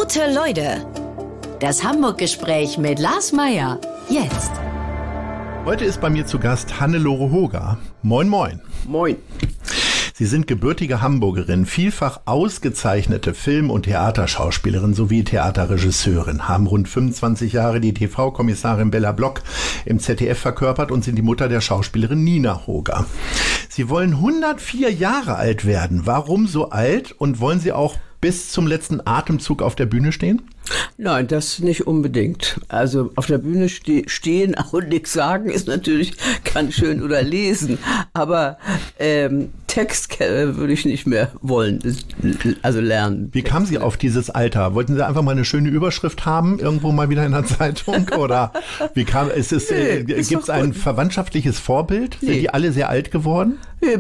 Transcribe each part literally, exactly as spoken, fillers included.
Gute Leute. Das Hamburg-Gespräch mit Lars Meier. Jetzt. Heute ist bei mir zu Gast Hannelore Hoger. Moin, moin. Moin. Sie sind gebürtige Hamburgerin, vielfach ausgezeichnete Film- und Theaterschauspielerin sowie Theaterregisseurin, haben rund fünfundzwanzig Jahre die T V-Kommissarin Bella Block im Z D F verkörpert und sind die Mutter der Schauspielerin Nina Hoger. Sie wollen hundertvier Jahre alt werden. Warum so alt und wollen Sie auch bis zum letzten Atemzug auf der Bühne stehen? Nein, das nicht unbedingt. Also auf der Bühne ste- stehen und nichts sagen ist natürlich ganz schön oder lesen. Aber ähm, Text äh, würde ich nicht mehr wollen, also lernen. Wie kamen Sie auf dieses Alter? Wollten Sie einfach mal eine schöne Überschrift haben, irgendwo mal wieder in der Zeitung? Oder wie kam ist es? Äh, Gibt es ein verwandtschaftliches Vorbild? Sind Nee. die alle sehr alt geworden?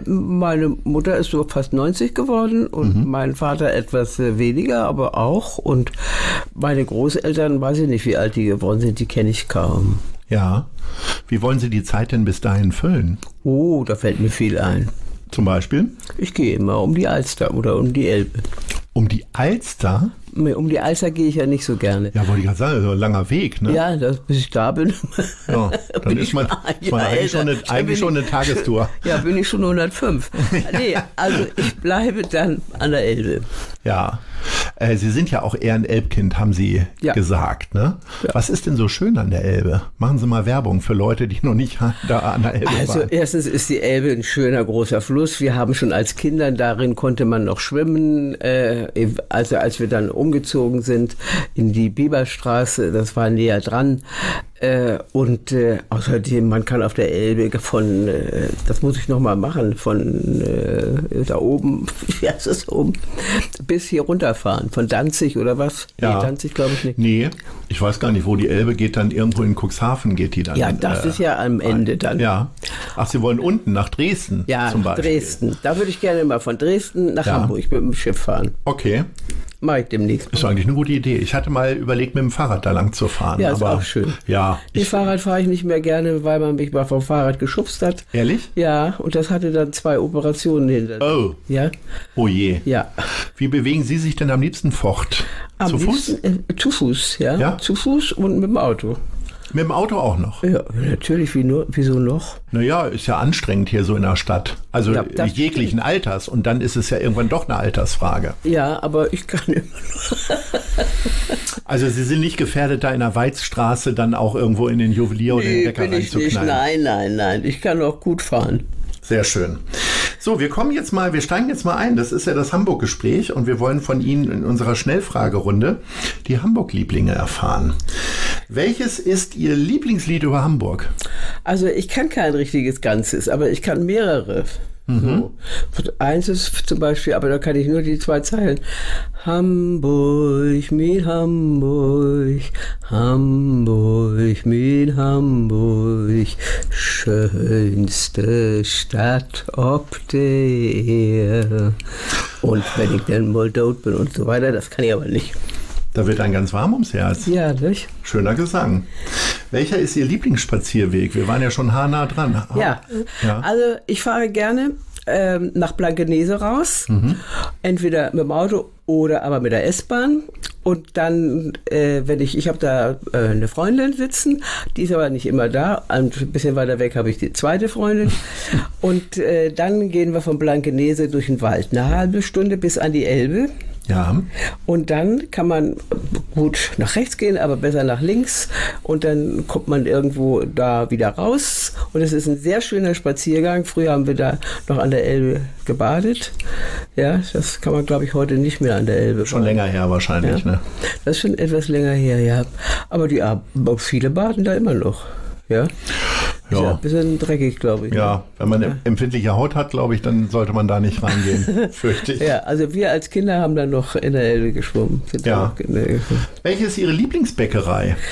Meine Mutter ist so fast neunzig geworden und mhm. mein Vater etwas weniger, aber auch. Und meine Großeltern, weiß ich nicht, wie alt die geworden sind, die kenne ich kaum. Ja. Wie wollen Sie die Zeit denn bis dahin füllen? Oh, da fällt mir viel ein. Zum Beispiel? Ich gehe immer um die Alster oder um die Elbe. Um die Alster? Um die Alster gehe ich ja nicht so gerne. Ja, wollte ich gerade sagen, so ein langer Weg, ne? Ja, das, bis ich da bin. Ja, dann ist man, ist man eigentlich, schon eine, eigentlich schon eine Tagestour. Ja, bin ich schon hundertfünf. Nee, also ich bleibe dann an der Elbe. Ja, äh, Sie sind ja auch eher ein Elbkind, haben Sie ja. gesagt. Ne? Ja. Was ist denn so schön an der Elbe? Machen Sie mal Werbung für Leute, die noch nicht da an der Elbe also, waren. Also erstens ist die Elbe ein schöner, großer Fluss. Wir haben schon als Kinder, darin konnte man noch schwimmen. Äh, also als wir dann umgezogen sind in die Biberstraße, das war näher dran. Äh, und äh, außerdem, man kann auf der Elbe von, äh, das muss ich nochmal machen, von äh, da oben, wie heißt es oben, bis hier runterfahren, von Danzig oder was? Ja. Nee, Danzig glaube ich nicht. Nee, ich weiß gar nicht, wo die Elbe geht, dann irgendwo in Cuxhaven geht die dann. Ja, das äh, ist ja am Ende dann. Ja. Ach, Sie wollen unten nach Dresden ja, zum Beispiel? Ja, Dresden. Da würde ich gerne mal von Dresden nach ja. Hamburg mit dem Schiff fahren. Okay. Mach ich demnächst. Ist eigentlich eine gute Idee. Ich hatte mal überlegt, mit dem Fahrrad da lang zu fahren. Ja, ist aber auch schön. Ja. Mit Fahrrad fahre ich nicht mehr gerne, weil man mich mal vom Fahrrad geschubst hat. Ehrlich? Ja, und das hatte dann zwei Operationen hinter. Oh. Ja. Oh je. Ja. Wie bewegen Sie sich denn am liebsten fort? Am zu Fuß? Liebsten, äh, zu Fuß, ja. ja. Zu Fuß und mit dem Auto. Mit dem Auto auch noch? Ja, natürlich. Wie nur, wieso noch? Naja, ist ja anstrengend hier so in der Stadt. Also ja, jeglichen stimmt. Alters. Und dann ist es ja irgendwann doch eine Altersfrage. Ja, aber ich kann immer noch. Also Sie sind nicht gefährdet, da in der Weizstraße dann auch irgendwo in den Juwelier oder nee, den Bäcker reinzuknallen? Nein, nein, nein. Ich kann auch gut fahren. Sehr schön. So, wir kommen jetzt mal, wir steigen jetzt mal ein. Das ist ja das Hamburg-Gespräch und wir wollen von Ihnen in unserer Schnellfragerunde die Hamburg-Lieblinge erfahren. Welches ist Ihr Lieblingslied über Hamburg? Also ich kann kein richtiges Ganzes, aber ich kann mehrere. Mhm. So. Eins ist zum Beispiel, aber da kann ich nur die zwei Zeilen. Hamburg, mein Hamburg, Hamburg, mein Hamburg, schönste Stadt ob der. Und wenn ich dann mal tot bin und so weiter, das kann ich aber nicht. Da wird ein ganz warm ums Herz. Ja, nicht? Schöner Gesang. Welcher ist Ihr Lieblingsspazierweg? Wir waren ja schon haarnah dran. Ja, ja. Also ich fahre gerne ähm, nach Blankenese raus. Mhm. Entweder mit dem Auto oder aber mit der S-Bahn. Und dann, äh, wenn ich, ich habe da äh, eine Freundin sitzen, die ist aber nicht immer da. Ein bisschen weiter weg habe ich die zweite Freundin. Und äh, dann gehen wir von Blankenese durch den Wald. Eine halbe Stunde bis an die Elbe. Ja. Und dann kann man gut nach rechts gehen, aber besser nach links. Und dann kommt man irgendwo da wieder raus. Und es ist ein sehr schöner Spaziergang. Früher haben wir da noch an der Elbe gebadet. Ja, das kann man, glaube ich, heute nicht mehr an der Elbe Schon baden. länger her wahrscheinlich, ja. ne? Das ist schon etwas länger her, ja. Aber die viele baden da immer noch. Ja. Ja. Ja, ein bisschen dreckig, glaube ich. Ja, wenn man ja. empfindliche Haut hat, glaube ich, dann sollte man da nicht reingehen, fürchte ich. Ja, also wir als Kinder haben dann noch in der Elbe geschwommen. Ja. Welche ist Ihre Lieblingsbäckerei?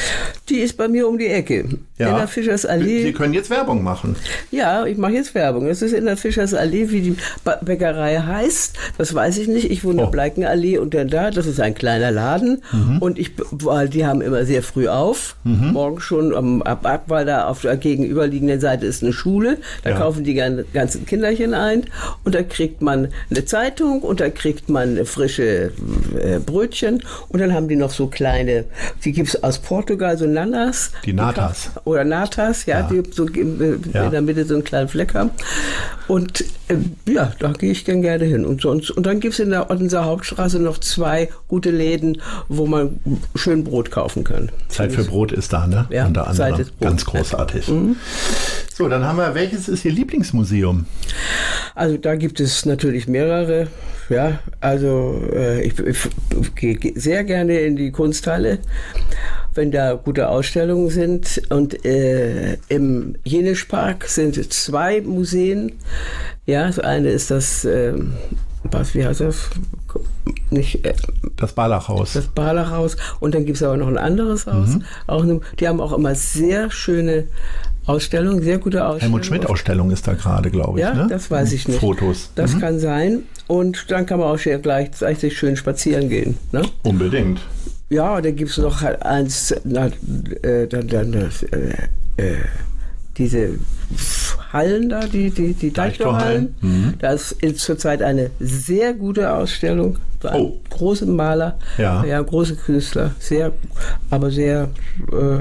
Die ist bei mir um die Ecke. Ja. In der Fischersallee. Sie können jetzt Werbung machen. Ja, ich mache jetzt Werbung. Es ist in der Fischersallee, wie die Ba- Bäckerei heißt. Das weiß ich nicht. Ich wohne in der Oh. Bleikenallee und dann da. Das ist ein kleiner Laden. Mhm. Und ich, weil die haben immer sehr früh auf. Mhm. Morgen schon am ab, ab, weil da auf der gegenüberliegenden Seite ist eine Schule. Da Ja. kaufen die gan- ganzen Kinderchen ein. Und da kriegt man eine Zeitung und da kriegt man frische äh, Brötchen. Und dann haben die noch so kleine, die gibt es aus Portugal, so Nanas. Die Natas. Oder Natas, ja, Ja. die so in Ja. der Mitte so einen kleinen Fleck haben. Und äh, ja, da gehe ich dann gerne hin. Und sonst, und dann gibt es in der Ottenser Hauptstraße noch zwei gute Läden, wo man schön Brot kaufen kann. Zeit für Brot ist da, ne? Ja, Unter anderem. Zeit ist Brot. Ganz großartig. Mhm. So, dann haben wir, welches ist Ihr Lieblingsmuseum? Also da gibt es natürlich mehrere. Ja, also äh, ich, ich, ich gehe sehr gerne in die Kunsthalle, wenn da gute Ausstellungen sind. Und äh, im Jenischpark sind zwei Museen. Ja, das eine ist das, äh, was, wie heißt das? Nicht, äh, Das Barlachhaus. das Barlachhaus. Und dann gibt es aber noch ein anderes Haus. Mhm. Auch eine, die haben auch immer sehr schöne Ausstellungen, sehr gute Ausstellungen. Helmut Schmidt-Ausstellung ist da gerade, glaube ich. Ja, ne? das weiß ich nicht. Fotos. Das Mhm. kann sein. Und dann kann man auch sehr gleichzeitig schön spazieren gehen. Ne? Unbedingt. Ja, da gibt es noch halt eins, na, äh, dann, dann das, äh, äh, diese Hallen da, die, die, die Deichtorhallen. Mhm. Da ist in- zurzeit eine sehr gute Ausstellung. Für einen Oh. großen Maler, Ja. ja, große Künstler, sehr, aber sehr äh,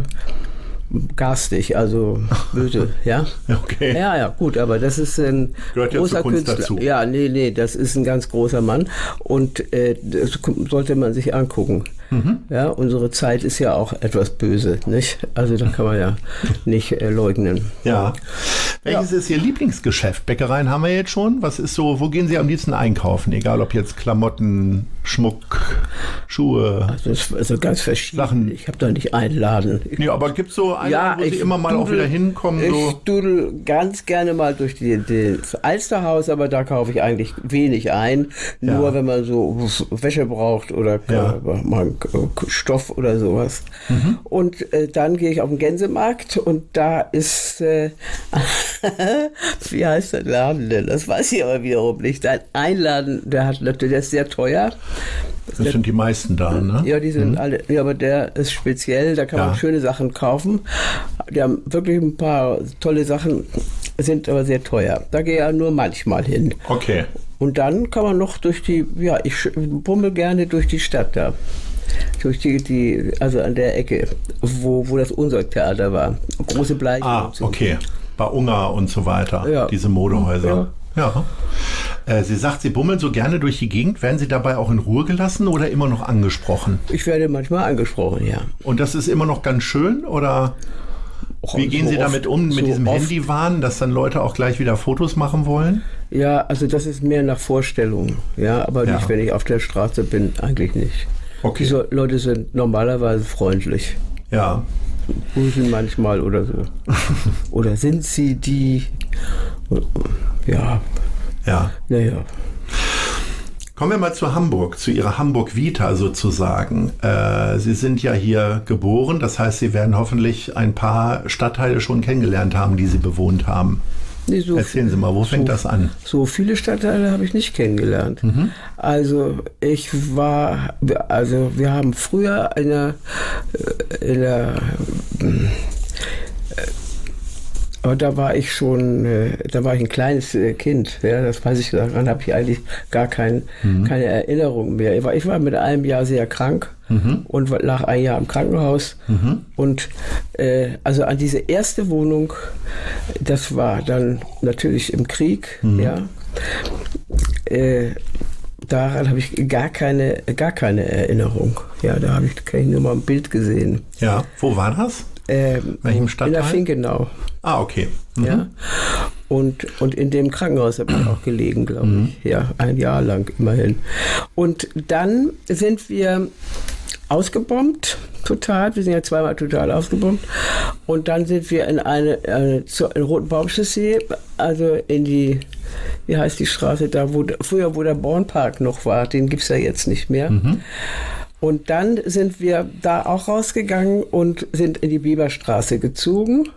garstig, also böse, ja. Okay. Ja, ja, gut, aber das ist ein Gehört ja großer zur Kunst Künstler. dazu. Ja, nee, nee, das ist ein ganz großer Mann und äh, das sollte man sich angucken. Mhm. Ja, unsere Zeit ist ja auch etwas böse, nicht? Also da kann man ja nicht äh, leugnen. Ja. Welches ist Ihr Lieblingsgeschäft? Bäckereien haben wir jetzt schon. Was ist so, wo gehen Sie am liebsten einkaufen? Egal ob jetzt Klamotten, Schmuck, Schuhe. Also das ist also ganz verschieden. Sachen. Ich habe da nicht einen Laden. Ich, Nee, aber gibt es so einen, wo Sie immer mal auch dudel- wieder hinkommen? Ich So? dudel ganz gerne mal durch die, die, das Alsterhaus, aber da kaufe ich eigentlich wenig ein. Nur Ja. wenn man so Wäsche braucht oder Ja. mal Stoff oder sowas. Mhm. Und äh, dann gehe ich auf den Gänsemarkt und da ist, äh, wie heißt der Laden denn? Das weiß ich aber wiederum nicht. Ein Einladen, der hat natürlich, der ist sehr teuer. Das sind die meisten da, ne? Ja, die sind alle, ja, aber der ist speziell, da kann Ja. man schöne Sachen kaufen. Die haben wirklich ein paar tolle Sachen, sind aber sehr teuer. Da gehe ich ja nur manchmal hin. Okay. Und dann kann man noch durch die, ja, ich sch- bummel gerne durch die Stadt da. Durch die, die, also an der Ecke, wo, wo das Unsorgtheater war. Große Bleiche. Ah, und so. okay. Bei Ungar und so weiter. Ja. Diese Modehäuser. Ja. Äh, Sie sagt, Sie bummeln so gerne durch die Gegend. Werden Sie dabei auch in Ruhe gelassen oder immer noch angesprochen? Ich werde manchmal angesprochen, ja. Und das ist immer noch ganz schön oder wie gehen so Sie damit oft- um, mit so diesem oft. Handywahn, dass dann Leute auch gleich wieder Fotos machen wollen? Ja, also das ist mehr nach Vorstellung, ja, aber Ja. nicht, wenn ich auf der Straße bin, eigentlich nicht. Okay. Diese Leute sind normalerweise freundlich. Ja. Grüßen manchmal oder so. Oder sind sie die? Ja, Ja. naja. Kommen wir mal zu Hamburg, zu Ihrer Hamburg-Vita sozusagen. Äh, Sie sind ja hier geboren, das heißt, Sie werden hoffentlich ein paar Stadtteile schon kennengelernt haben, die Sie bewohnt haben. Nee, so Erzählen Sie mal, wo fängt so, das an? So viele Stadtteile habe ich nicht kennengelernt. Mhm. Also ich war, also wir haben früher in der, in der aber da war ich schon, äh, da war ich ein kleines äh, Kind, ja, das weiß ich, daran habe ich eigentlich gar kein, Mhm. keine Erinnerung mehr. Ich war, ich war mit einem Jahr sehr krank Mhm. und lag ein Jahr im Krankenhaus. Mhm. Und äh, also an diese erste Wohnung, das war dann natürlich im Krieg, Mhm. ja. Äh, daran habe ich gar keine, gar keine Erinnerung. Ja, da habe ich, kann ich nur mal ein Bild gesehen. Ja, wo war das? Ähm, Welchem in Stadtteil? der Finkenau. Ah, okay. Mhm. Ja. Und, und in dem Krankenhaus habe ich auch gelegen, glaube Mhm. ich. Ja, ein Jahr lang immerhin. Und dann sind wir ausgebombt, total. Wir sind ja zweimal total ausgebombt. Und dann sind wir in eine, eine zur in Rotenbaumchaussee, also in die, wie heißt die Straße da, wo früher wo der Bornpark noch war, den gibt es ja jetzt nicht mehr. Mhm. Und dann sind wir da auch rausgegangen und sind in die Bieberstraße gezogen.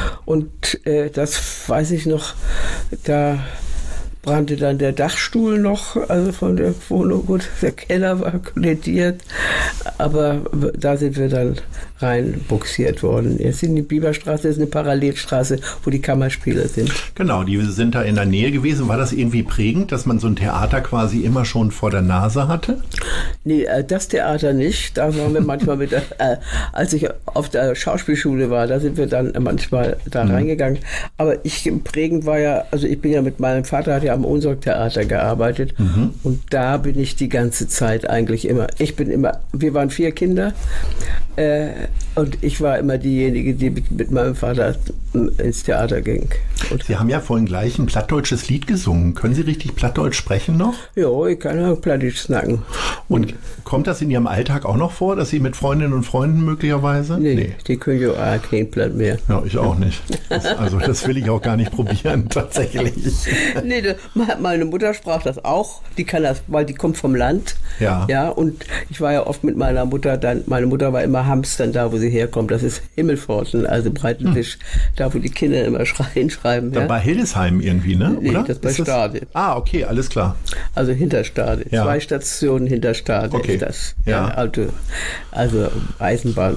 Und äh, das weiß ich noch, da brannte dann der Dachstuhl noch, also von der Wohnung. Gut, der Keller war kollidiert, aber da sind wir dann rein buxiert worden. Jetzt in die Bieberstraße, das ist eine Parallelstraße, wo die Kammerspiele sind. Genau, die sind da in der Nähe gewesen. War das irgendwie prägend, dass man so ein Theater quasi immer schon vor der Nase hatte? Nee, das Theater nicht. Da waren wir manchmal mit, der, äh, als ich auf der Schauspielschule war, da sind wir dann manchmal da mhm. reingegangen. Aber ich, prägend war ja, also ich bin ja mit meinem Vater, hat ja am Ohnsorg-Theater gearbeitet mhm. und da bin ich die ganze Zeit eigentlich immer, ich bin immer, wir waren vier Kinder, äh, und ich war immer diejenige, die mit, mit meinem Vater ins Theater ging. Und Sie haben ja vorhin gleich ein plattdeutsches Lied gesungen. Können Sie richtig Plattdeutsch sprechen noch? Ja, ich kann auch Plattdeutsch snacken. Und kommt das in Ihrem Alltag auch noch vor, dass Sie mit Freundinnen und Freunden möglicherweise? Nee, nee. Die können ja auch kein Platt mehr. Ja, ich auch nicht. Das, also das will ich auch gar nicht probieren, tatsächlich. Nee, meine Mutter sprach das auch. Die kann das, weil die kommt vom Land. Ja. Ja, und ich war ja oft mit meiner Mutter dann, meine Mutter war immer Hamstern da, wo sie herkommt. Das ist Himmelpforten, also Breitenfisch, hm. da wo die Kinder immer schreien, schreiben. Da ja? bei Hildesheim irgendwie, ne? Nee, oder? das bei Stade. Ah, okay, alles klar. Also hinter Stade. Ja. Zwei Stationen hinter Stade okay. ist das. Ja. Ja, Auto, also Eisenbahn.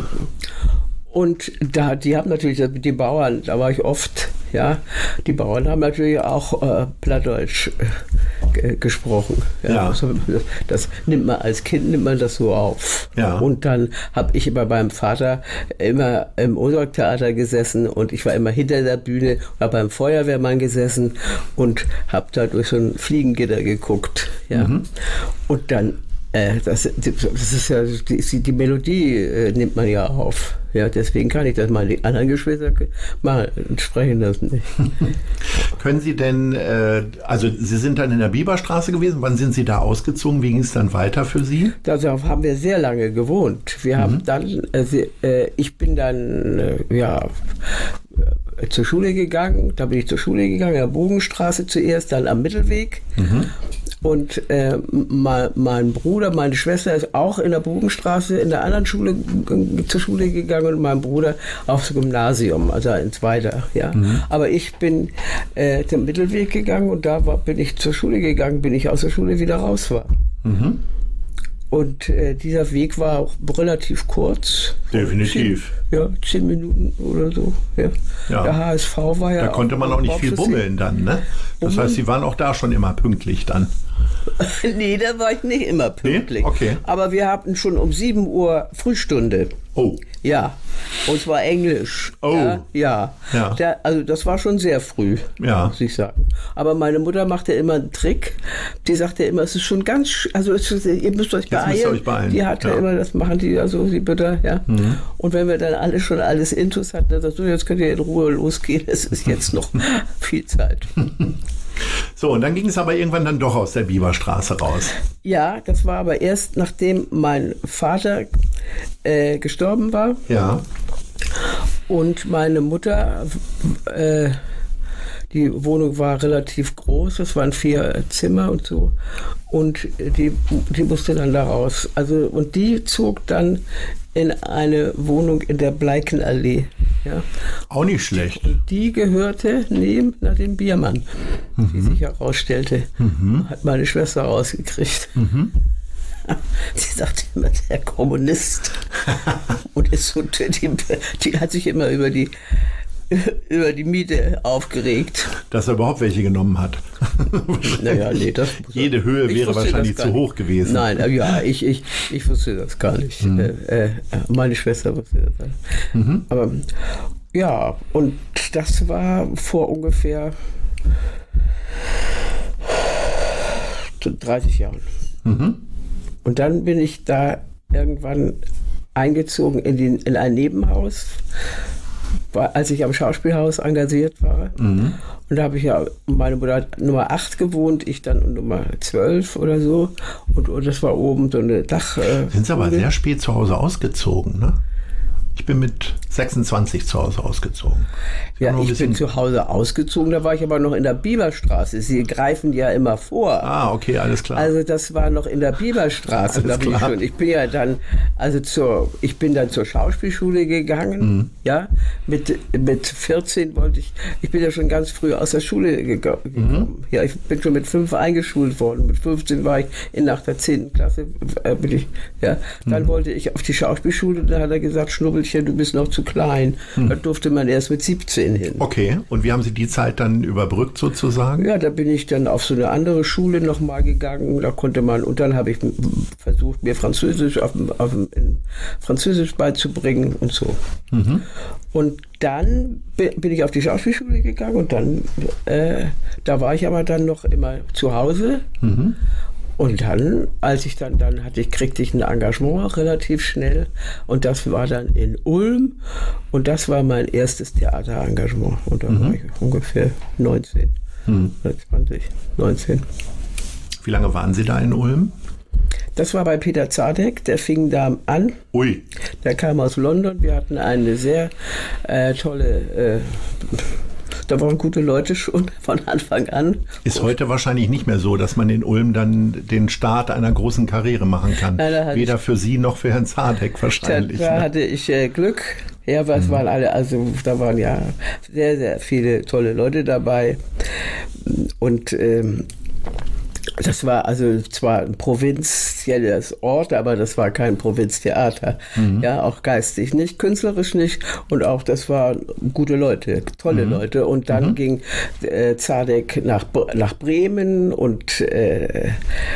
Und da, die haben natürlich, die Bauern, da war ich oft, ja, die Bauern haben natürlich auch äh, Plattdeutsch äh, gesprochen. Ja. Ja. Also, das nimmt man als Kind, nimmt man das so auf. Ja. Und dann habe ich immer beim Vater immer im Ohnsorg-Theater gesessen und ich war immer hinter der Bühne, war beim Feuerwehrmann gesessen und habe da durch so ein Fliegengitter geguckt. Ja. Mhm. Und dann Äh, das, das ist ja, die, die Melodie äh, nimmt man ja auf. Ja, deswegen kann ich das mal die anderen Geschwister mal sprechen lassen. Nicht. Können Sie denn, äh, also Sie sind dann in der Bieberstraße gewesen, wann sind Sie da ausgezogen? Wie ging es dann weiter für Sie? Da haben wir sehr lange gewohnt. Wir mhm. haben dann, äh, äh, ich bin dann, äh, ja, zur Schule gegangen, da bin ich zur Schule gegangen, in der Bogenstraße zuerst, dann am Mittelweg. Mhm. Und äh, mein, mein Bruder, meine Schwester ist auch in der Bogenstraße in der anderen Schule zur Schule gegangen und mein Bruder aufs Gymnasium, also ins Weiter. Ja. Mhm. Aber ich bin äh, den Mittelweg gegangen und da war, bin ich zur Schule gegangen, bin ich aus der Schule wieder raus war. Mhm. Und äh, dieser Weg war auch relativ kurz. Definitiv. Zehn, ja, zehn Minuten oder so. Ja. Ja. Der H S V war ja. Da konnte man auch nicht viel bummeln dann, ne? Das heißt, Sie waren auch da schon immer pünktlich dann. Nee, da war ich nicht immer pünktlich. Nee? Okay. Aber wir hatten schon um sieben Uhr Frühstunde. Oh. Ja. Und zwar Englisch. Oh. Ja. ja. ja. Der, also das war schon sehr früh, ja. muss ich sagen. Aber meine Mutter machte immer einen Trick. Die sagte immer, es ist schon ganz, also es ist, ihr müsst euch beeilen. Müsst ihr euch beeilen. Die hatte ja. immer, das machen die also, die bitte, ja. Mhm. Und wenn wir dann alle schon alles Intus hatten, dann sagst du, jetzt könnt ihr in Ruhe losgehen. Es ist jetzt noch viel Zeit. So, und dann ging es aber irgendwann dann doch aus der Bieberstraße raus. Ja, das war aber erst, nachdem mein Vater äh, gestorben war. Ja. Und meine Mutter, äh, die Wohnung war relativ groß, es waren vier Zimmer und so. Und die, die musste dann da raus. Also, und die zog dann in eine Wohnung in der Bleikenallee. Ja. Auch nicht schlecht. Und die gehörte neben nach dem Biermann, mhm. wie sich herausstellte. Mhm. Hat meine Schwester rausgekriegt. Mhm. Sie sagte immer, der Kommunist. Und ist so, die, die hat sich immer über die über die Miete aufgeregt. Dass er überhaupt welche genommen hat. Naja, nee, das Jede Höhe wäre wahrscheinlich zu hoch gewesen. Nein, ja, ich, ich, ich wusste das gar nicht. Mhm. Äh, meine Schwester wusste das. Mhm. Aber ja, und das war vor ungefähr dreißig Jahren. Mhm. Und dann bin ich da irgendwann eingezogen in, den, in ein Nebenhaus, war, als ich am Schauspielhaus engagiert war. Mhm. Und da habe ich ja, meine Mutter hat Nummer acht gewohnt, ich dann Nummer zwölf oder so. Und, und das war oben so eine Dach. Äh, Sind Sie aber sehr spät zu Hause ausgezogen, ne? Ich bin mit sechsundzwanzig zu Hause ausgezogen. Ich ja, ich bin zu Hause ausgezogen, da war ich aber noch in der Biberstraße. Sie greifen ja immer vor. Ah, okay, alles klar. Also das war noch in der Biberstraße. Da bin ich, schon, ich bin ja dann, also zur, ich bin dann zur Schauspielschule gegangen, mhm. ja, mit, mit vierzehn wollte ich, ich bin ja schon ganz früh aus der Schule gekommen. Mhm. Ja, ich bin schon mit fünf eingeschult worden. Mit fünfzehn war ich in nach der zehnten Klasse, äh, bin ich, ja, dann mhm. wollte ich auf die Schauspielschule, da hat er gesagt, Schnubbelchen, du bist noch zu klein. Hm. Da durfte man erst mit siebzehn hin. Okay, und wie haben Sie die Zeit dann überbrückt sozusagen? Ja, da bin ich dann auf so eine andere Schule nochmal gegangen. Da konnte man, und dann habe ich versucht, mir Französisch auf, auf, Französisch beizubringen und so. Mhm. Und dann bin ich auf die Schauspielschule gegangen und dann, äh, da war ich aber dann noch immer zu Hause. Mhm. Und dann, als ich dann, dann hatte ich, kriegte ich ein Engagement relativ schnell und das war dann in Ulm und das war mein erstes Theaterengagement und da mhm. war ich ungefähr neunzehn, mhm. zwanzig, neunzehn. Wie lange waren Sie da in Ulm? Das war bei Peter Zadek, der fing da an. Ui. Der kam aus London, wir hatten eine sehr äh, tolle... Äh, Da waren gute Leute schon von Anfang an. Ist heute wahrscheinlich nicht mehr so, dass man in Ulm dann den Start einer großen Karriere machen kann. Ja, weder für Sie noch für Herrn Zadek wahrscheinlich. Da, da hatte ich äh, Glück. Ja, was mhm. waren alle, also da waren ja sehr, sehr viele tolle Leute dabei. Und ähm, das war also zwar ein provinzielles Ort, aber das war kein Provinztheater. Mhm. Ja, auch geistig nicht, künstlerisch nicht. Und auch das waren gute Leute, tolle mhm. Leute. Und dann mhm. ging äh, Zadek nach, nach Bremen und äh,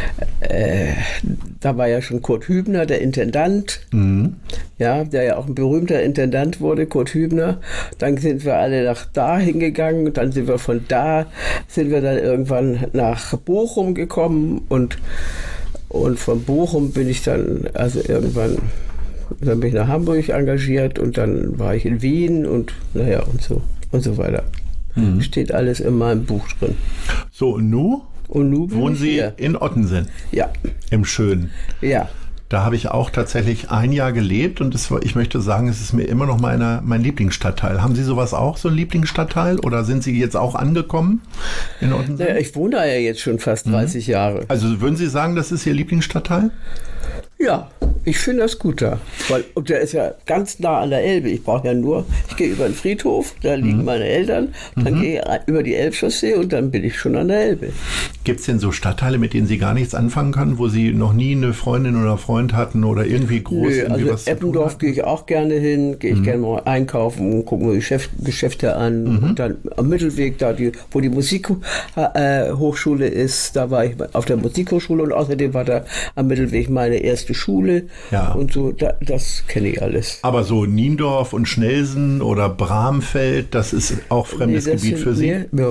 äh, da war ja schon Kurt Hübner, der Intendant. Mhm. Ja, der ja auch ein berühmter Intendant wurde, Kurt Hübner. Dann sind wir alle nach da hingegangen. Dann sind wir von da, sind wir dann irgendwann nach Bochum gekommen und, und von Bochum bin ich dann, also irgendwann, dann bin ich nach Hamburg engagiert und dann war ich in Wien und naja und so und so weiter. Mhm. Steht alles in meinem Buch drin. So, und nun? Und nun wohnen Sie hier in Ottensen? Ja. Im Schönen? Ja. Da habe ich auch tatsächlich ein Jahr gelebt und das war, ich möchte sagen, es ist mir immer noch meine, mein Lieblingsstadtteil. Haben Sie sowas auch, so ein Lieblingsstadtteil? Oder sind Sie jetzt auch angekommen in Ottensen? Naja, ich wohne da ja jetzt schon fast dreißig mhm. Jahre. Also würden Sie sagen, das ist Ihr Lieblingsstadtteil? Ja, ich finde das gut da. Weil, und der ist ja ganz nah an der Elbe. Ich brauche ja nur, ich gehe über den Friedhof, da liegen mhm. meine Eltern, dann mhm. gehe ich über die Elbchaussee und dann bin ich schon an der Elbe. Gibt es denn so Stadtteile, mit denen Sie gar nichts anfangen können, wo Sie noch nie eine Freundin oder Freund hatten oder irgendwie groß? Nö, irgendwie also was Eppendorf gehe ich auch gerne hin, gehe ich mhm. gerne mal einkaufen und gucke mir Geschäft, Geschäfte an. Mhm. Und dann am Mittelweg, da die, wo die Musikhochschule äh, ist, da war ich auf der Musikhochschule und außerdem war da am Mittelweg meine erste Schule. Ja. Und so, da, das kenne ich alles. Aber so Niendorf und Schnelsen oder Bramfeld, das ist auch fremdes nee, Gebiet für Sie? Mehr,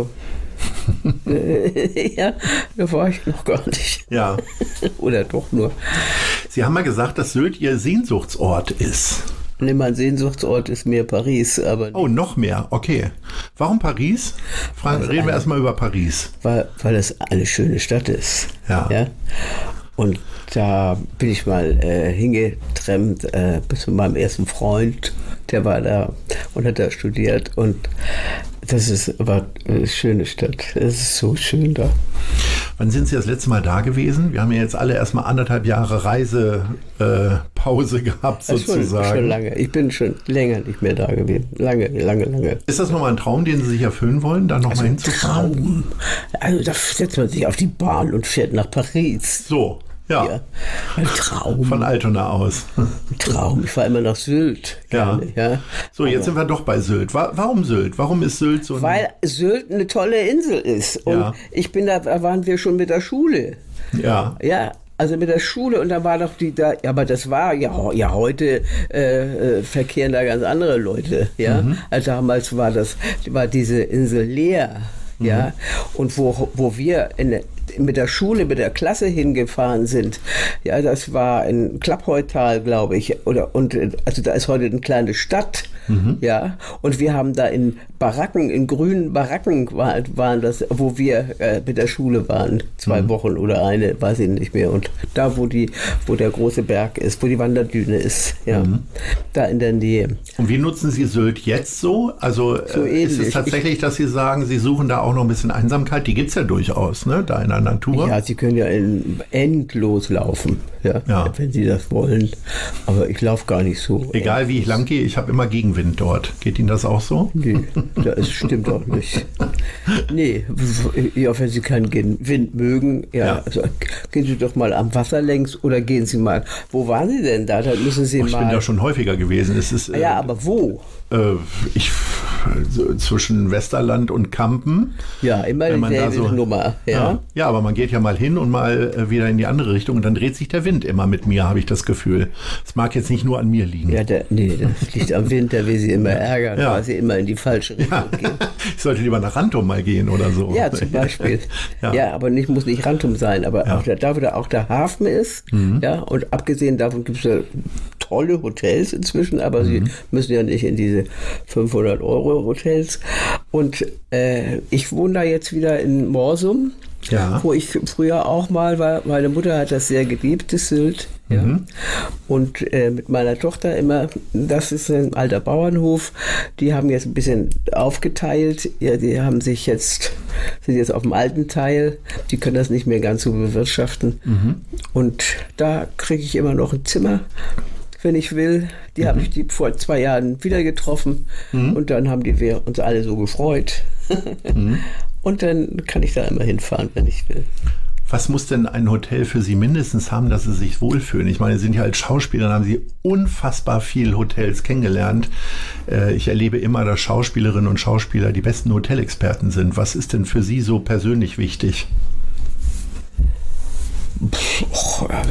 ja. ja, da war ich noch gar nicht. Ja. Oder doch nur. Sie haben mal gesagt, dass Sylt Ihr Sehnsuchtsort ist. Nee, mein Sehnsuchtsort ist mehr Paris. Aber oh, noch mehr, okay. Warum Paris? Fragen, reden wir erstmal über Paris. Weil, weil das eine schöne Stadt ist. Ja. ja? Und da bin ich mal äh, hingetrennt äh, bis zu meinem ersten Freund, der war da und hat da studiert und das ist war eine schöne Stadt. Es ist so schön da. Wann sind Sie das letzte Mal da gewesen? Wir haben ja jetzt alle erstmal anderthalb Jahre Reisepause äh, gehabt sozusagen. Schon, schon lange. Ich bin schon länger nicht mehr da gewesen. Lange, lange, lange. Ist das nochmal ein Traum, den Sie sich erfüllen wollen, da nochmal also hinzufahren? Traum. Also da setzt man sich auf die Bahn und fährt nach Paris. So. Ja. ja, ein Traum. Von Altona aus. Ein Traum. Ich fahre immer nach Sylt. Gerne, ja. ja. So, jetzt Aber sind wir doch bei Sylt. Warum Sylt? Warum ist Sylt so? Weil Sylt eine tolle Insel ist. Und ja. ich bin da, da waren wir schon mit der Schule. Ja. Ja. Also mit der Schule und da war doch die da, ja, aber das war ja, ja heute äh, äh, verkehren da ganz andere Leute, ja. Mhm. Also damals war das, war diese Insel leer. Mhm. Ja, und wo, wo wir in, mit der Schule, mit der Klasse hingefahren sind, ja, das war in Klappheutal, glaube ich, oder, und, also da ist heute eine kleine Stadt, mhm. ja, und wir haben da in Baracken, in grünen Baracken war, waren das, wo wir äh, mit der Schule waren, zwei mhm. Wochen oder eine, weiß ich nicht mehr, und da, wo die, wo der große Berg ist, wo die Wanderdüne ist, ja, mhm. da in der Nähe. Und wie nutzen Sie Sylt jetzt so? Also so äh, ist es tatsächlich, ich, dass Sie sagen, Sie suchen da auch noch ein bisschen Einsamkeit? Die gibt es ja durchaus, ne, da in der Natur. Ja, Sie können ja in, endlos laufen, ja, ja, wenn Sie das wollen, aber ich laufe gar nicht so. Egal endlos. Wie ich lang gehe, ich habe immer Gegenwind dort. Geht Ihnen das auch so? Nee, das stimmt auch nicht. Nee, ja, wenn Sie keinen Wind mögen, ja, ja. Also, gehen Sie doch mal am Wasser längs oder gehen Sie mal, wo waren Sie denn da? Da müssen Sie oh, ich mal. Ich bin da schon häufiger gewesen. Es ist, äh, ja, aber wo? Äh, ich, so zwischen Westerland und Kampen. Ja, immer dieselbe so, Nummer. Ja? Ja, ja, aber man geht ja mal hin und mal äh, wieder in die andere Richtung und dann dreht sich der Wind immer mit mir, habe ich das Gefühl. Es mag jetzt nicht nur an mir liegen. Ja, der, nee, das liegt am Wind, der will Sie immer ärgern, ja. Weil Sie immer in die falsche Richtung ja. gehen. Ich sollte lieber nach Rantum mal gehen oder so. Ja, zum Beispiel. Ja, ja aber nicht, muss nicht Rantum sein, aber ja. auch der, da, wo der, auch der Hafen ist, mhm. ja, und abgesehen davon gibt es ja tolle Hotels inzwischen, aber mhm. Sie müssen ja nicht in diese fünfhundert Euro Hotels. Und äh, ich wohne da jetzt wieder in Morsum, ja. wo ich früher auch mal war. Meine Mutter hat das sehr geliebt, das Sylt. Ja. Mhm. Und äh, mit meiner Tochter immer, das ist ein alter Bauernhof, die haben jetzt ein bisschen aufgeteilt, ja, die haben sich jetzt, sind jetzt auf dem alten Teil, die können das nicht mehr ganz so bewirtschaften. Mhm. Und da kriege ich immer noch ein Zimmer, wenn ich will. Die mhm. habe ich die vor zwei Jahren wieder getroffen mhm. und dann haben die wir uns alle so gefreut. mhm. Und dann kann ich da immer hinfahren, wenn ich will. Was muss denn ein Hotel für Sie mindestens haben, dass Sie sich wohlfühlen? Ich meine, Sie sind ja als Schauspieler, haben Sie unfassbar viele Hotels kennengelernt. Ich erlebe immer, dass Schauspielerinnen und Schauspieler die besten Hotelexperten sind. Was ist denn für Sie so persönlich wichtig? Puh, also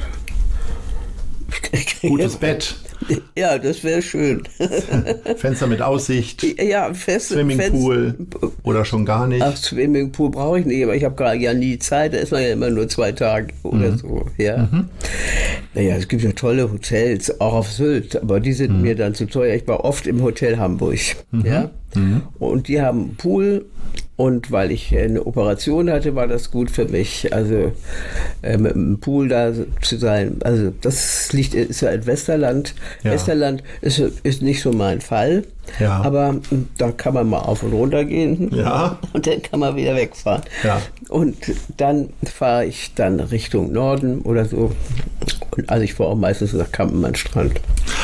gutes Bett. Ja, das wäre schön. Fenster mit Aussicht. Ja, fest, Swimmingpool Fenster. Oder schon gar nicht. Ach, Swimmingpool brauche ich nicht, aber ich habe gar ja nie Zeit. Da ist man ja immer nur zwei Tage oder mhm. so. Ja. Mhm. Naja, es gibt ja tolle Hotels, auch auf Sylt, aber die sind mhm. mir dann zu teuer. Ich war oft im Hotel Hamburg. Mhm. Ja. Mhm. Und die haben einen Pool. Und weil ich eine Operation hatte, war das gut für mich. Also äh, mit dem Pool da zu sein. Also das liegt, ist ja in Westerland. Ja. Westerland ist, ist nicht so mein Fall. Ja. Aber da kann man mal auf und runter gehen. Ja. Und dann kann man wieder wegfahren. Ja. Und dann fahre ich dann Richtung Norden oder so. Und also ich fahre auch meistens nach Kampenmannstrand.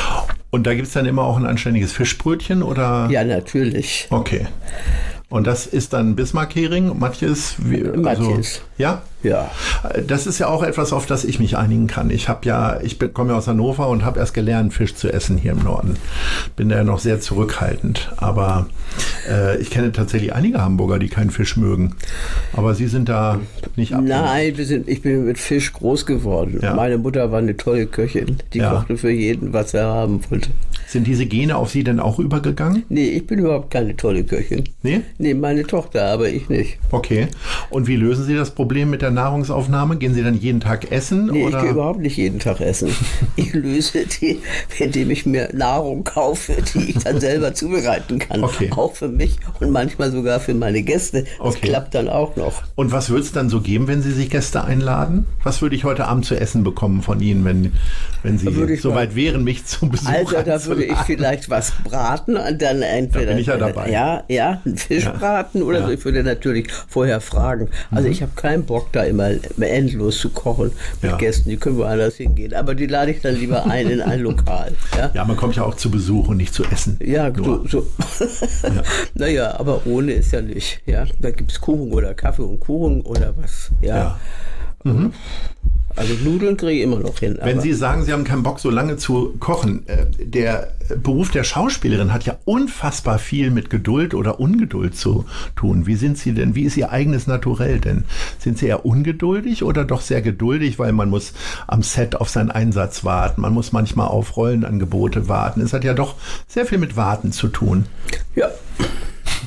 Und da gibt es dann immer auch ein anständiges Fischbrötchen, oder? Ja, natürlich. Okay. Und das ist dann Bismarck-Hering, manches? Wie, also, manches. Ja? Ja. Das ist ja auch etwas, auf das ich mich einigen kann. Ich habe ja, ich bin, komme ja aus Hannover und habe erst gelernt, Fisch zu essen hier im Norden. Bin da ja noch sehr zurückhaltend. Aber äh, ich kenne tatsächlich einige Hamburger, die keinen Fisch mögen. Aber Sie sind da nicht abhängig. Nein, wir sind, ich bin mit Fisch groß geworden. Ja. Meine Mutter war eine tolle Köchin. Die ja. kochte für jeden, was er haben wollte. Sind diese Gene auf Sie denn auch übergegangen? Nee, ich bin überhaupt keine tolle Köchin. Nee? Nee, meine Tochter, aber ich nicht. Okay. Und wie lösen Sie das Problem mit der Nahrungsaufnahme? Gehen Sie dann jeden Tag essen? Nee, oder? Ich gehe überhaupt nicht jeden Tag essen. Ich löse die, indem ich mir Nahrung kaufe, die ich dann selber zubereiten kann. Okay. Auch für mich und manchmal sogar für meine Gäste. Das okay. klappt dann auch noch. Und was würde es dann so geben, wenn Sie sich Gäste einladen? Was würde ich heute Abend zu essen bekommen von Ihnen, wenn, wenn Sie so weit wären, mich zu besuchen? Also da würde ich vielleicht was braten und dann entweder... Da bin ich ja dabei. Ja, ja, einen Fisch ja. braten oder ja. so. Ich würde natürlich vorher fragen. Also mhm. ich habe keinen Bock, da immer endlos zu kochen mit ja. Gästen. Die können woanders hingehen. Aber die lade ich dann lieber ein in ein Lokal. Ja, ja, man kommt ja auch zu Besuch und nicht zu essen. Ja, so. so. ja. Naja, aber ohne ist ja nicht. Ja, da gibt es Kuchen oder Kaffee und Kuchen oder was. Ja. ja. Mhm. Also Nudeln kriege ich immer noch hin. Wenn Sie sagen, Sie haben keinen Bock, so lange zu kochen, äh, der Beruf der Schauspielerin hat ja unfassbar viel mit Geduld oder Ungeduld zu tun. Wie sind Sie denn, wie ist Ihr eigenes Naturell denn? Sind Sie eher ungeduldig oder doch sehr geduldig, weil man muss am Set auf seinen Einsatz warten, man muss manchmal auf Rollenangebote warten. Es hat ja doch sehr viel mit Warten zu tun. Ja.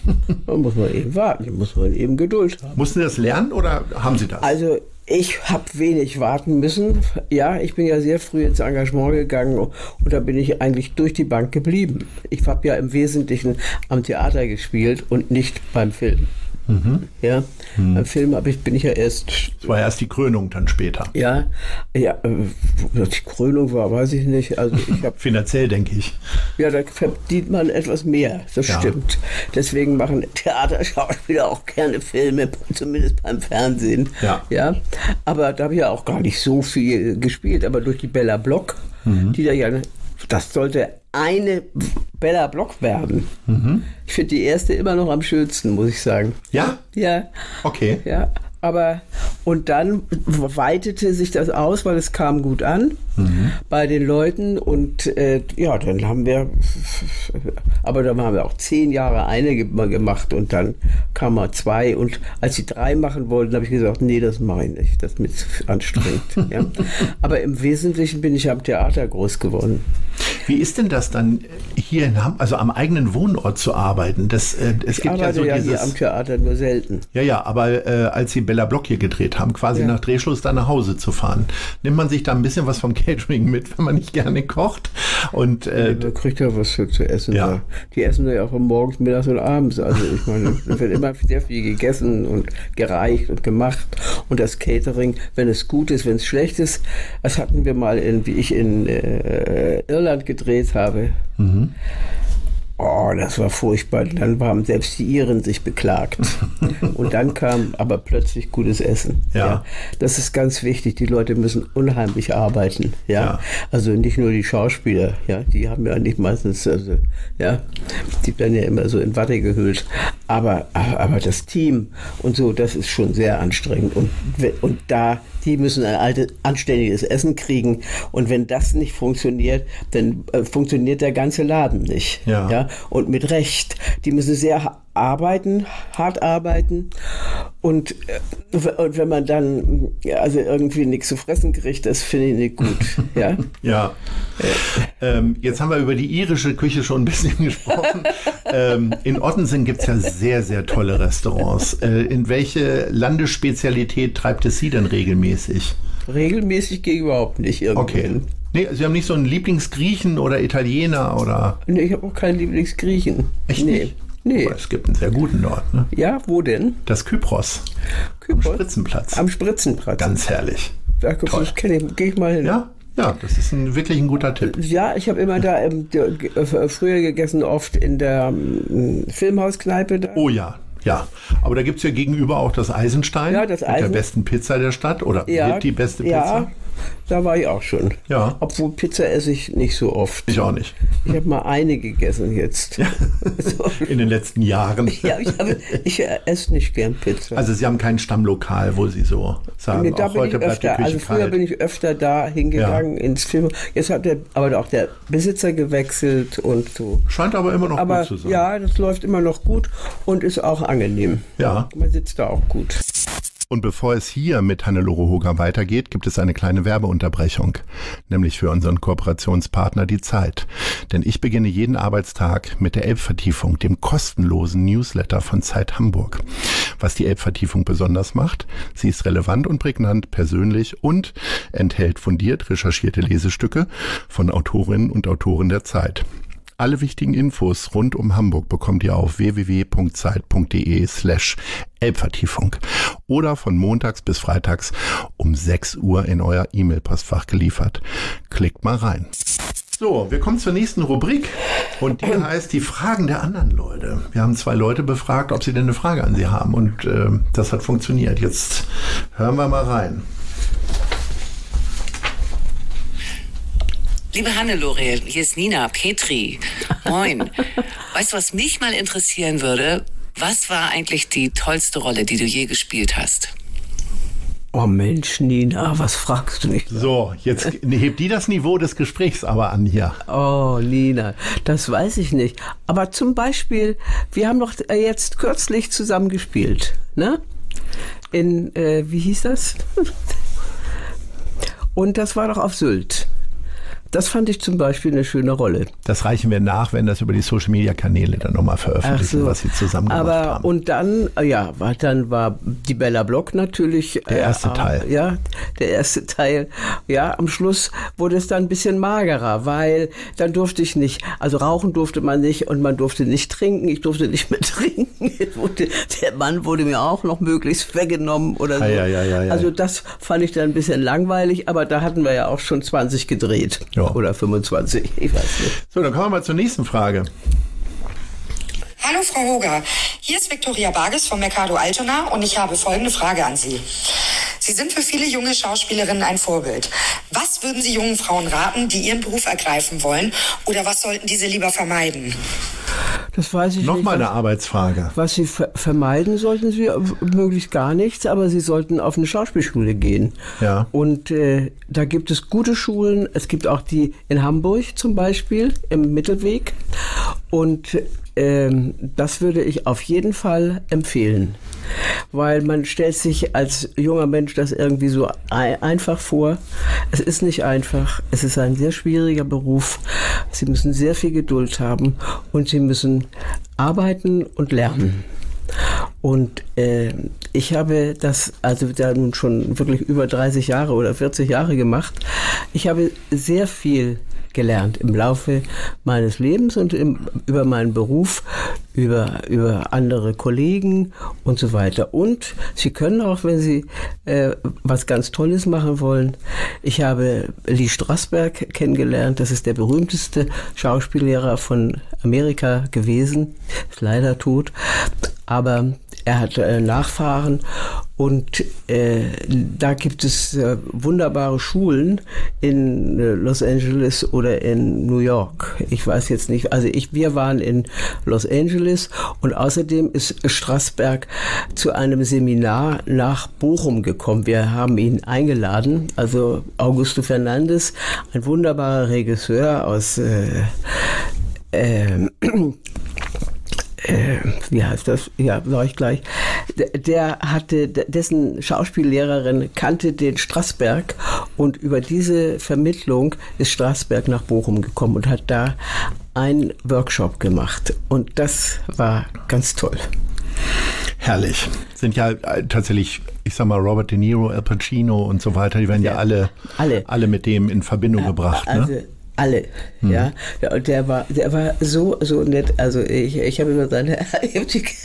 Da muss man eben warten, da muss man eben Geduld haben. Mussten Sie das lernen oder haben Sie das? Also ich habe wenig warten müssen. Ja, ich bin ja sehr früh ins Engagement gegangen und da bin ich eigentlich durch die Bank geblieben. Ich habe ja im Wesentlichen am Theater gespielt und nicht beim Film. Mhm. Ja, mhm. Beim Film hab ich, bin ich ja erst... Das war erst die Krönung dann später. Ja, ja, was die Krönung war, weiß ich nicht. Also ich hab, finanziell, denke ich. Ja, da verdient man etwas mehr, das ja. stimmt. Deswegen machen Theaterschauspieler auch gerne Filme, zumindest beim Fernsehen. Ja. Ja, aber da habe ich ja auch gar nicht so viel gespielt. Aber durch die Bella Block, mhm. die da ja... Das sollte eine Bella Block werden. Mhm. Ich finde die erste immer noch am schönsten, muss ich sagen. Ja? Ja. Okay. Ja, aber und dann weitete sich das aus, weil es kam gut an mhm. bei den Leuten und äh, ja, dann haben wir, aber dann haben wir auch zehn Jahre eine gemacht und dann kam mal zwei und als sie drei machen wollten, habe ich gesagt, nee, das mache ich nicht, das ist mir zu anstrengend. Ja. Aber im Wesentlichen bin ich am Theater groß geworden. Wie ist denn das dann hier in Hamburg, also am eigenen Wohnort zu arbeiten? Das, äh, es ich gibt arbeite ja so ja dieses, hier am Theater nur selten. Ja, ja, aber äh, als Sie Bella Block hier gedreht haben, quasi ja. nach Drehschluss dann nach Hause zu fahren, nimmt man sich da ein bisschen was vom Catering mit, wenn man nicht gerne kocht? Und äh, man kriegt ja was für zu essen. Ja. Da. Die essen ja auch von morgens, mittags und abends. Also ich meine, es wird immer sehr viel gegessen und gereicht und gemacht. Und das Catering, wenn es gut ist, wenn es schlecht ist, das hatten wir mal, in, wie ich in äh, Irland gedreht habe. Mhm. Oh, das war furchtbar. Dann haben selbst die Iren sich beklagt. Und dann kam aber plötzlich gutes Essen. Ja. Ja. Das ist ganz wichtig. Die Leute müssen unheimlich arbeiten. Ja. ja. Also nicht nur die Schauspieler. Ja. Die haben ja nicht meistens, also, ja, die werden ja immer so in Watte gehüllt. Aber, aber das Team und so, das ist schon sehr anstrengend. Und, und da, die müssen ein altes, anständiges Essen kriegen. Und wenn das nicht funktioniert, dann äh, funktioniert der ganze Laden nicht. Ja. Ja. Und mit Recht. Die müssen sehr arbeiten, hart arbeiten. Und, und wenn man dann also irgendwie nichts zu fressen kriegt, das finde ich nicht gut. Ja. Ja. Ähm, jetzt haben wir über die irische Küche schon ein bisschen gesprochen. ähm, in Ottensen gibt es ja sehr, sehr tolle Restaurants. Äh, in welche Landesspezialität treibt es Sie denn regelmäßig? Regelmäßig gehe ich überhaupt nicht irgendwo Okay. hin. Nee, Sie haben nicht so einen Lieblingsgriechen oder Italiener oder... Nee, ich habe auch keinen Lieblingsgriechen. Echt nee. nicht? Nee. Aber es gibt einen sehr guten dort, ne? Ja, wo denn? Das Kypros. Kypros? Am Spritzenplatz. Am Spritzenplatz. Ganz herrlich. Da Toll. kenne ich, gehe ich mal hin. Ja, ja, das ist ein, wirklich ein guter Tipp. Ja, ich habe immer da ähm, äh, früher gegessen, oft in der ähm, Filmhauskneipe da. Oh ja, ja. Aber da gibt es ja gegenüber auch das Eisenstein. Ja, das mit Eisen- der besten Pizza der Stadt. Oder Ja, mit die beste Pizza. Ja, da war ich auch schon. Ja. Obwohl Pizza esse ich nicht so oft. Ich auch nicht. Ich habe mal eine gegessen jetzt. Ja. So. In den letzten Jahren. Ja, ich, habe, ich esse nicht gern Pizza. Also Sie haben kein Stammlokal, wo Sie so sagen, Nee, da auch bin heute ich bleibt die öfter, Küche also früher kalt. bin ich öfter da hingegangen ins Film. Jetzt hat der, aber auch der Besitzer gewechselt und so. Scheint aber immer noch Aber gut zu sein. ja, das läuft immer noch gut und ist auch angenehm. Ja. Man sitzt da auch gut. Und bevor es hier mit Hannelore Hoger weitergeht, gibt es eine kleine Werbeunterbrechung, nämlich für unseren Kooperationspartner Die Zeit. Denn ich beginne jeden Arbeitstag mit der Elbvertiefung, dem kostenlosen Newsletter von Zeit Hamburg. Was die Elbvertiefung besonders macht, sie ist relevant und prägnant, persönlich und enthält fundiert recherchierte Lesestücke von Autorinnen und Autoren der Zeit. Alle wichtigen Infos rund um Hamburg bekommt ihr auf w w w punkt zeit punkt d e slash Elbvertiefung oder von montags bis freitags um sechs Uhr in euer E-Mail-Postfach geliefert. Klickt mal rein. So, wir kommen zur nächsten Rubrik und die heißt die Fragen der anderen Leute. Wir haben zwei Leute befragt, ob sie denn eine Frage an sie haben und äh, das hat funktioniert. Jetzt hören wir mal rein. Liebe Hannelore, hier ist Nina Petri. Moin. Weißt du, was mich mal interessieren würde? Was war eigentlich die tollste Rolle, die du je gespielt hast? Oh Mensch, Nina, was fragst du mich? So, jetzt hebt die das Niveau des Gesprächs aber an hier. Oh, Nina, das weiß ich nicht. Aber zum Beispiel, wir haben doch jetzt kürzlich zusammen gespielt, ne? In, äh, wie hieß das? Und das war doch auf Sylt. das fand ich zum Beispiel eine schöne Rolle. Das reichen wir nach, wenn das über die Social-Media-Kanäle dann nochmal veröffentlichen, so. was Sie zusammen gemacht Aber, haben. Und dann, ja, war, dann war die Bella Block natürlich. Der erste äh, Teil. Ja, der erste Teil. Ja, am Schluss wurde es dann ein bisschen magerer, weil dann durfte ich nicht, also rauchen durfte man nicht und man durfte nicht trinken. Ich durfte nicht mehr trinken. Wurde, der Mann wurde mir auch noch möglichst weggenommen oder so. Ja, ja, ja, ja. Also das fand ich dann ein bisschen langweilig, aber da hatten wir ja auch schon zwanzig gedreht. Ja. Oder fünfundzwanzig, ich weiß nicht. So, dann kommen wir mal zur nächsten Frage. Hallo Frau Hoger, hier ist Viktoria Barges vom Mercado Altona und ich habe folgende Frage an Sie. Sie sind für viele junge Schauspielerinnen ein Vorbild. Was würden Sie jungen Frauen raten, die ihren Beruf ergreifen wollen, oder was sollten diese lieber vermeiden? Das weiß ich Noch nicht. mal eine was, Arbeitsfrage. Was Sie ver- vermeiden sollten Sie möglichst gar nichts, aber Sie sollten auf eine Schauspielschule gehen. Ja. Und äh, da gibt es gute Schulen. Es gibt auch die in Hamburg zum Beispiel, im Mittelweg. Und ähm, das würde ich auf jeden Fall empfehlen. Weil man stellt sich als junger Mensch das irgendwie so ein, einfach vor. Es ist nicht einfach. Es ist ein sehr schwieriger Beruf. Sie müssen sehr viel Geduld haben und Sie müssen arbeiten und lernen. Und äh, ich habe das, also da nun schon wirklich über dreißig Jahre oder vierzig Jahre gemacht. Ich habe sehr viel gelernt im Laufe meines Lebens und im, über meinen Beruf, über, über andere Kollegen und so weiter. Und Sie können auch, wenn Sie äh, was ganz Tolles machen wollen, ich habe Lee Strasberg kennengelernt, das ist der berühmteste Schauspiellehrer von Amerika gewesen, ist leider tot, aber er hat äh, Nachfahren und äh, da gibt es äh, wunderbare Schulen in äh, Los Angeles oder in New York. Ich weiß jetzt nicht, also ich, wir waren in Los Angeles und außerdem ist Strasberg zu einem Seminar nach Bochum gekommen. Wir haben ihn eingeladen, also Augusto Fernandes, ein wunderbarer Regisseur aus äh, äh, Äh, wie heißt das? Ja, sag ich gleich. Der, der hatte, dessen Schauspiellehrerin kannte den Strasberg und über diese Vermittlung ist Strasberg nach Bochum gekommen und hat da einen Workshop gemacht. Und das war ganz toll. Herrlich. Sind ja tatsächlich, ich sag mal, Robert De Niro, Al Pacino und so weiter, die werden ja, ja alle, alle. alle mit dem in Verbindung äh, gebracht. Also, ne? Alle, hm. ja. ja. Und der war, der war so, so nett. Also ich, ich habe immer seine, ich habe die,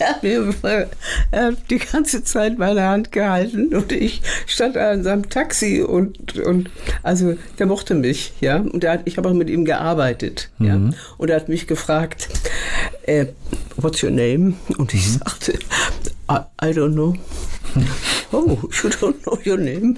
er hat die ganze Zeit meine Hand gehalten und ich stand an seinem Taxi und, und also der mochte mich, ja. Und der hat, ich habe auch mit ihm gearbeitet, mhm. ja. Und er hat mich gefragt, äh, what's your name? Und ich mhm. sagte, I, I don't know. Oh, you don't know your name?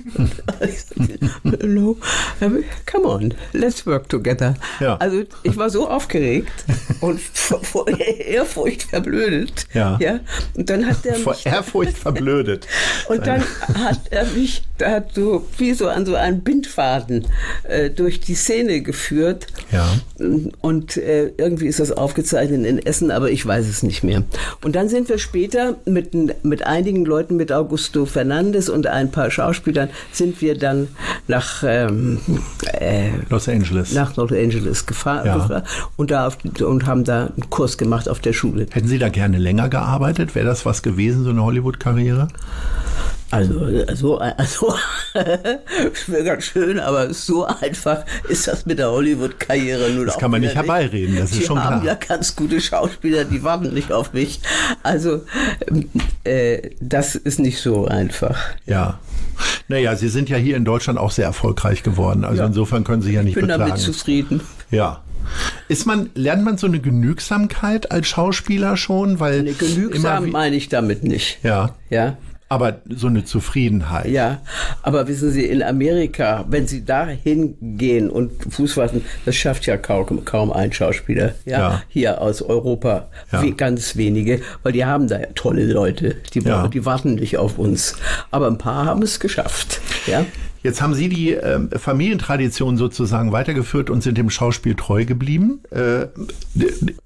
No. Come on, let's work together. Ja. Also ich war so aufgeregt und vor, vor Ehrfurcht verblödet. Ja. Ja. Und dann hat er mich vor Ehrfurcht verblödet. Und dann hat er mich, da hat so wie so an so einen Bindfaden äh, durch die Szene geführt. Ja. Und äh, irgendwie ist das aufgezeichnet in Essen, aber ich weiß es nicht mehr. Und dann sind wir später mit, mit einigen Leuten, mit Augusto Fernandes und ein paar Schauspielern, sind wir dann nach ähm, äh, Los Angeles. Nach Los Angeles gefahren, ja. gefahren und, da auf, und haben da einen Kurs gemacht auf der Schule. Hätten Sie da gerne länger gearbeitet? Wäre das was gewesen, so eine Hollywood-Karriere? Also, also, also wäre ganz schön, aber so einfach ist das mit der Hollywood-Karriere nun das auch. Das kann man nicht herbeireden, das ist schon klar. Die haben ja ganz gute Schauspieler, die warten nicht auf mich. Also, äh, das ist nicht so einfach. Ja. Naja, Sie sind ja hier in Deutschland auch sehr erfolgreich geworden. Also ja. Insofern können Sie ja nicht beklagen. Ich bin damit zufrieden. Ja. Ist man, lernt man so eine Genügsamkeit als Schauspieler schon? Weil eine Genügsam meine ich damit nicht. Ja. Ja. Aber so eine Zufriedenheit. Ja, aber wissen Sie, in Amerika, wenn Sie da hingehen und Fuß fassen, das schafft ja kaum, kaum ein Schauspieler. Ja? Ja. Hier aus Europa, ja. wie ganz wenige, weil die haben da ja tolle Leute, die, ja. die warten nicht auf uns. Aber ein paar haben es geschafft. Ja. Jetzt haben Sie die äh, Familientradition sozusagen weitergeführt und sind dem Schauspiel treu geblieben. Äh, Ihre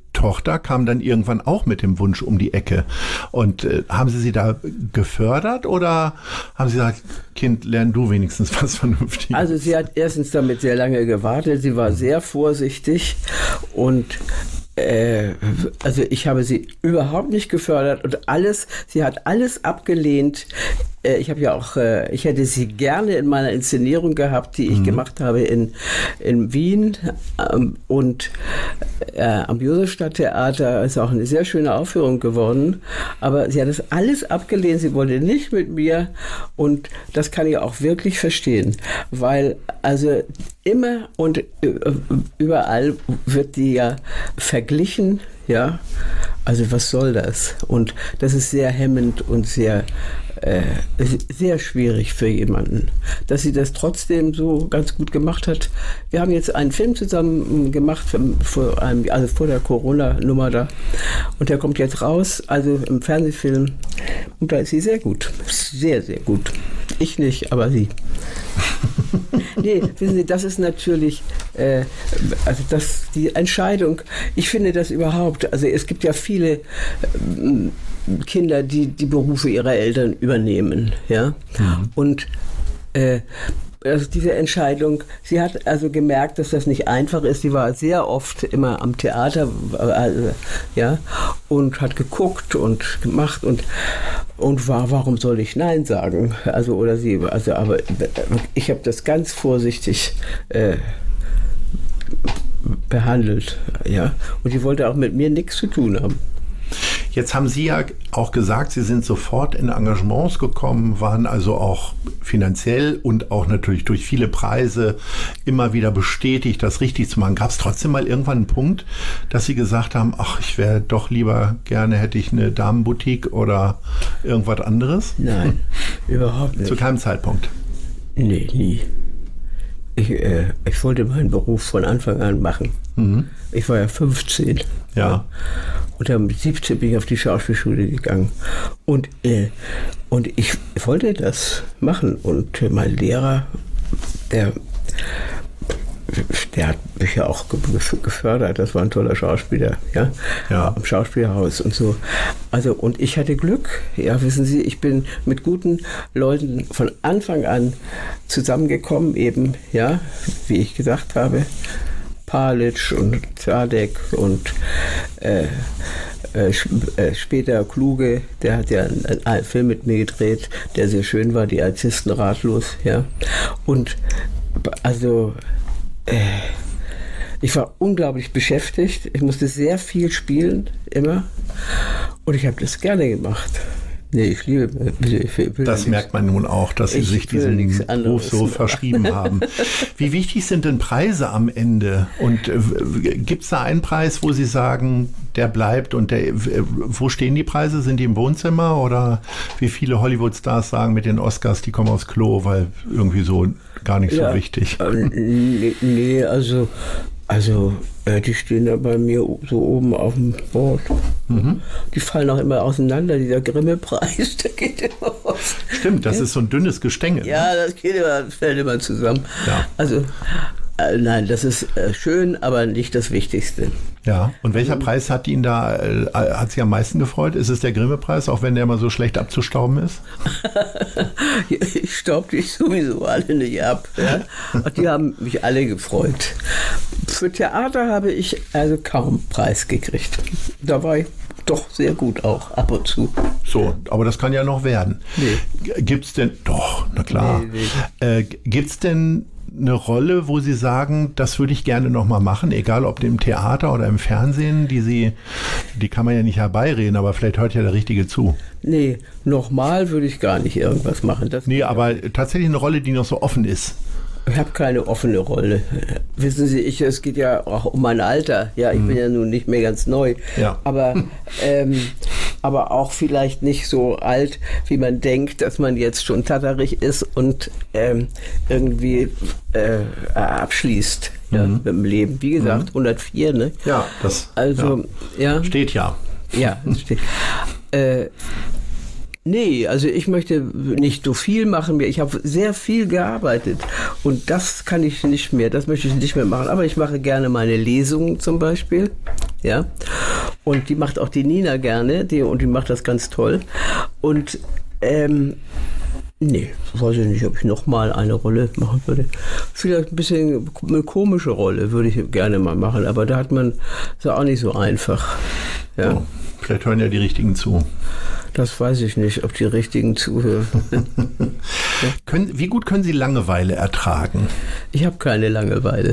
Tochter kam dann irgendwann auch mit dem Wunsch um die Ecke. Und äh, haben Sie sie da gefördert oder haben Sie gesagt, Kind, lern du wenigstens was Vernünftiges? Also sie hat erstens damit sehr lange gewartet. Sie war sehr vorsichtig und äh, also ich habe sie überhaupt nicht gefördert und alles, sie hat alles abgelehnt. Äh, ich habe ja auch, äh, ich hätte sie gerne in meiner Inszenierung gehabt, die ich mhm. gemacht habe in, in Wien ähm, und äh, am Josefstadt-Theater. Ist auch eine sehr schöne Aufführung geworden, aber sie hat das alles abgelehnt. Sie wollte nicht mit mir und das kann ich auch wirklich verstehen, weil also immer und überall wird die ja verglichen, ja, also was soll das? Und das ist sehr hemmend und sehr, äh, sehr schwierig für jemanden. Dass sie das trotzdem so ganz gut gemacht hat. Wir haben jetzt einen Film zusammen gemacht, vor einem, also vor der Corona-Nummer da, und der kommt jetzt raus, also im Fernsehfilm, und da ist sie sehr gut, sehr, sehr gut. Ich nicht, aber sie. Nee, wissen Sie, das ist natürlich, äh, also das, die Entscheidung, ich finde das überhaupt, also es gibt ja viele äh, Kinder, die die Berufe ihrer Eltern übernehmen, ja, mhm. und äh, also diese Entscheidung, sie hat also gemerkt, dass das nicht einfach ist. Sie war sehr oft immer am Theater, also, ja, und hat geguckt und gemacht und und war, warum soll ich Nein sagen? Also oder sie, also aber ich habe das ganz vorsichtig äh, behandelt, ja. Und sie wollte auch mit mir nichts zu tun haben. Jetzt haben Sie ja auch gesagt, Sie sind sofort in Engagements gekommen, waren also auch finanziell und auch natürlich durch viele Preise immer wieder bestätigt, das richtig zu machen. Gab es trotzdem mal irgendwann einen Punkt, dass Sie gesagt haben, ach, ich wäre doch lieber gerne, hätte ich eine Damenboutique oder irgendwas anderes? Nein, überhaupt nicht. Zu keinem Zeitpunkt? Nee, nie. Ich, äh, ich wollte meinen Beruf von Anfang an machen. Mhm. Ich war ja fünfzehn. Ja. Und dann mit siebzehn bin ich auf die Schauspielschule gegangen. Und, äh, und ich wollte das machen. Und äh, mein Lehrer, der, der hat mich ja auch gefördert. Das war ein toller Schauspieler, ja, ja. Am Schauspielhaus und so. Also, und ich hatte Glück. Ja, wissen Sie, ich bin mit guten Leuten von Anfang an zusammengekommen, eben, ja, wie ich gesagt habe. Palitsch und Zadek und äh, äh, äh, später Kluge, der hat ja einen, einen Film mit mir gedreht, der sehr schön war, Die Artisten ratlos, ja. Und also äh, ich war unglaublich beschäftigt, ich musste sehr viel spielen, immer, und ich habe das gerne gemacht. Nee, ich liebe ich will Das nichts. merkt man nun auch, dass Sie Ich sich will diesen nichts Beruf anderes so mehr. verschrieben haben. Wie wichtig sind denn Preise am Ende? Und äh, gibt es da einen Preis, wo Sie sagen, der bleibt und der, wo stehen die Preise? Sind die im Wohnzimmer oder wie viele Hollywood-Stars sagen mit den Oscars, die kommen aus Klo, weil irgendwie so gar nicht Ja, so wichtig? äh, nee, nee, also Also, äh, die stehen da bei mir so oben auf dem Board. Mhm. Die fallen auch immer auseinander, dieser Grimme-Preis, der geht immer aus. Stimmt, das ja. ist so ein dünnes Gestänge. Ja, das geht immer, das fällt immer zusammen. Ja. Also, äh, nein, das ist äh, schön, aber nicht das Wichtigste. Ja, und welcher mhm. Preis hat ihn da, äh, hat Sie am meisten gefreut? Ist es der Grimme-Preis, auch wenn der immer so schlecht abzustauben ist? Ich staub dich sowieso alle nicht ab. Ja? Und die haben mich alle gefreut. Für Theater habe ich also kaum Preis gekriegt. Da war ich doch sehr gut auch, ab und zu. So, aber das kann ja noch werden. Nee. Gibt's denn, doch, na klar. Nee, nee. Äh, gibt's denn eine Rolle, wo Sie sagen, das würde ich gerne noch mal machen, egal ob im Theater oder im Fernsehen, die Sie, die kann man ja nicht herbeireden, aber vielleicht hört ja der Richtige zu. Nee, nochmal würde ich gar nicht irgendwas machen. Das nee, aber tatsächlich eine Rolle, die noch so offen ist. Ich habe keine offene Rolle. Wissen Sie, ich, es geht ja auch um mein Alter. Ja, ich mhm. bin ja nun nicht mehr ganz neu. Ja. Aber, ähm, aber auch vielleicht nicht so alt, wie man denkt, dass man jetzt schon tatterig ist und ähm, irgendwie äh, abschließt mhm. ja, mit dem Leben. Wie gesagt, mhm. hundertvier, ne? Ja, das also, ja. Ja. steht ja. Ja, das steht. äh, Nee, also ich möchte nicht so viel machen. Ich habe sehr viel gearbeitet und das kann ich nicht mehr, das möchte ich nicht mehr machen. Aber ich mache gerne meine Lesungen zum Beispiel. Ja, und die macht auch die Nina gerne, die, und die macht das ganz toll. Und ähm, nee, weiß ich nicht, ob ich nochmal eine Rolle machen würde. Vielleicht ein bisschen eine komische Rolle würde ich gerne mal machen, aber da hat man, ist ja auch nicht so einfach. Ja. Oh, vielleicht hören ja die Richtigen zu. Das weiß ich nicht, ob die Richtigen zuhören. Ja. Können, wie gut können Sie Langeweile ertragen? Ich habe keine Langeweile.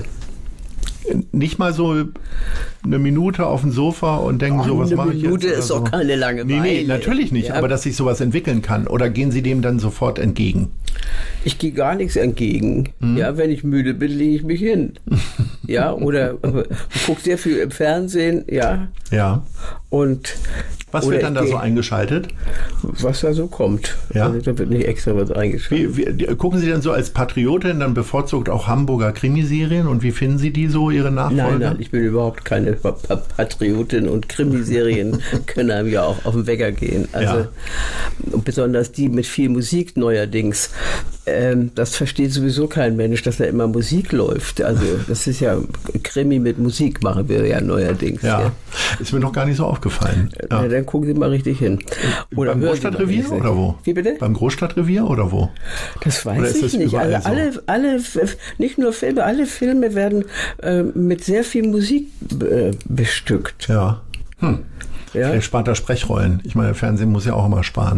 Nicht mal so eine Minute auf dem Sofa und denken, Ach, so, was mache ich jetzt? Eine Minute ist so. doch keine Langeweile. Nee, nee, natürlich nicht, ja. Aber dass sich sowas entwickeln kann. Oder gehen Sie dem dann sofort entgegen? Ich gehe gar nichts entgegen. Mhm. Ja, wenn ich müde bin, lege ich mich hin. Ja, oder ich gucke sehr viel im Fernsehen, ja. Ja. Und was wird dann da so eingeschaltet? Was da so kommt. Ja. Also, da wird nicht extra was eingeschaltet. Wie, wie, gucken Sie dann so als Patriotin dann bevorzugt auch Hamburger Krimiserien und wie finden Sie die so, Ihre Nachfolger? Nein, nein, ich bin überhaupt keine Patriotin und Krimiserien können einem ja auch auf den Wecker gehen. Also ja. Und besonders die mit viel Musik neuerdings. Ähm, das versteht sowieso kein Mensch, dass da immer Musik läuft. Also das ist ja Krimi mit Musik machen wir ja neuerdings. Ja, ja. Ist mir noch gar nicht so aufgefallen. Ja. Ja, dann gucken Sie mal richtig hin. Oder beim Großstadtrevier oder wo? Wie bitte? Beim Großstadtrevier oder wo? Das weiß ich nicht. Also alle, so? alle, nicht nur Filme, alle Filme werden äh, mit sehr viel Musik äh, bestückt. Ja. Hm. Ja. Vielleicht spart er Sprechrollen. Ich meine, Fernsehen muss ja auch immer sparen.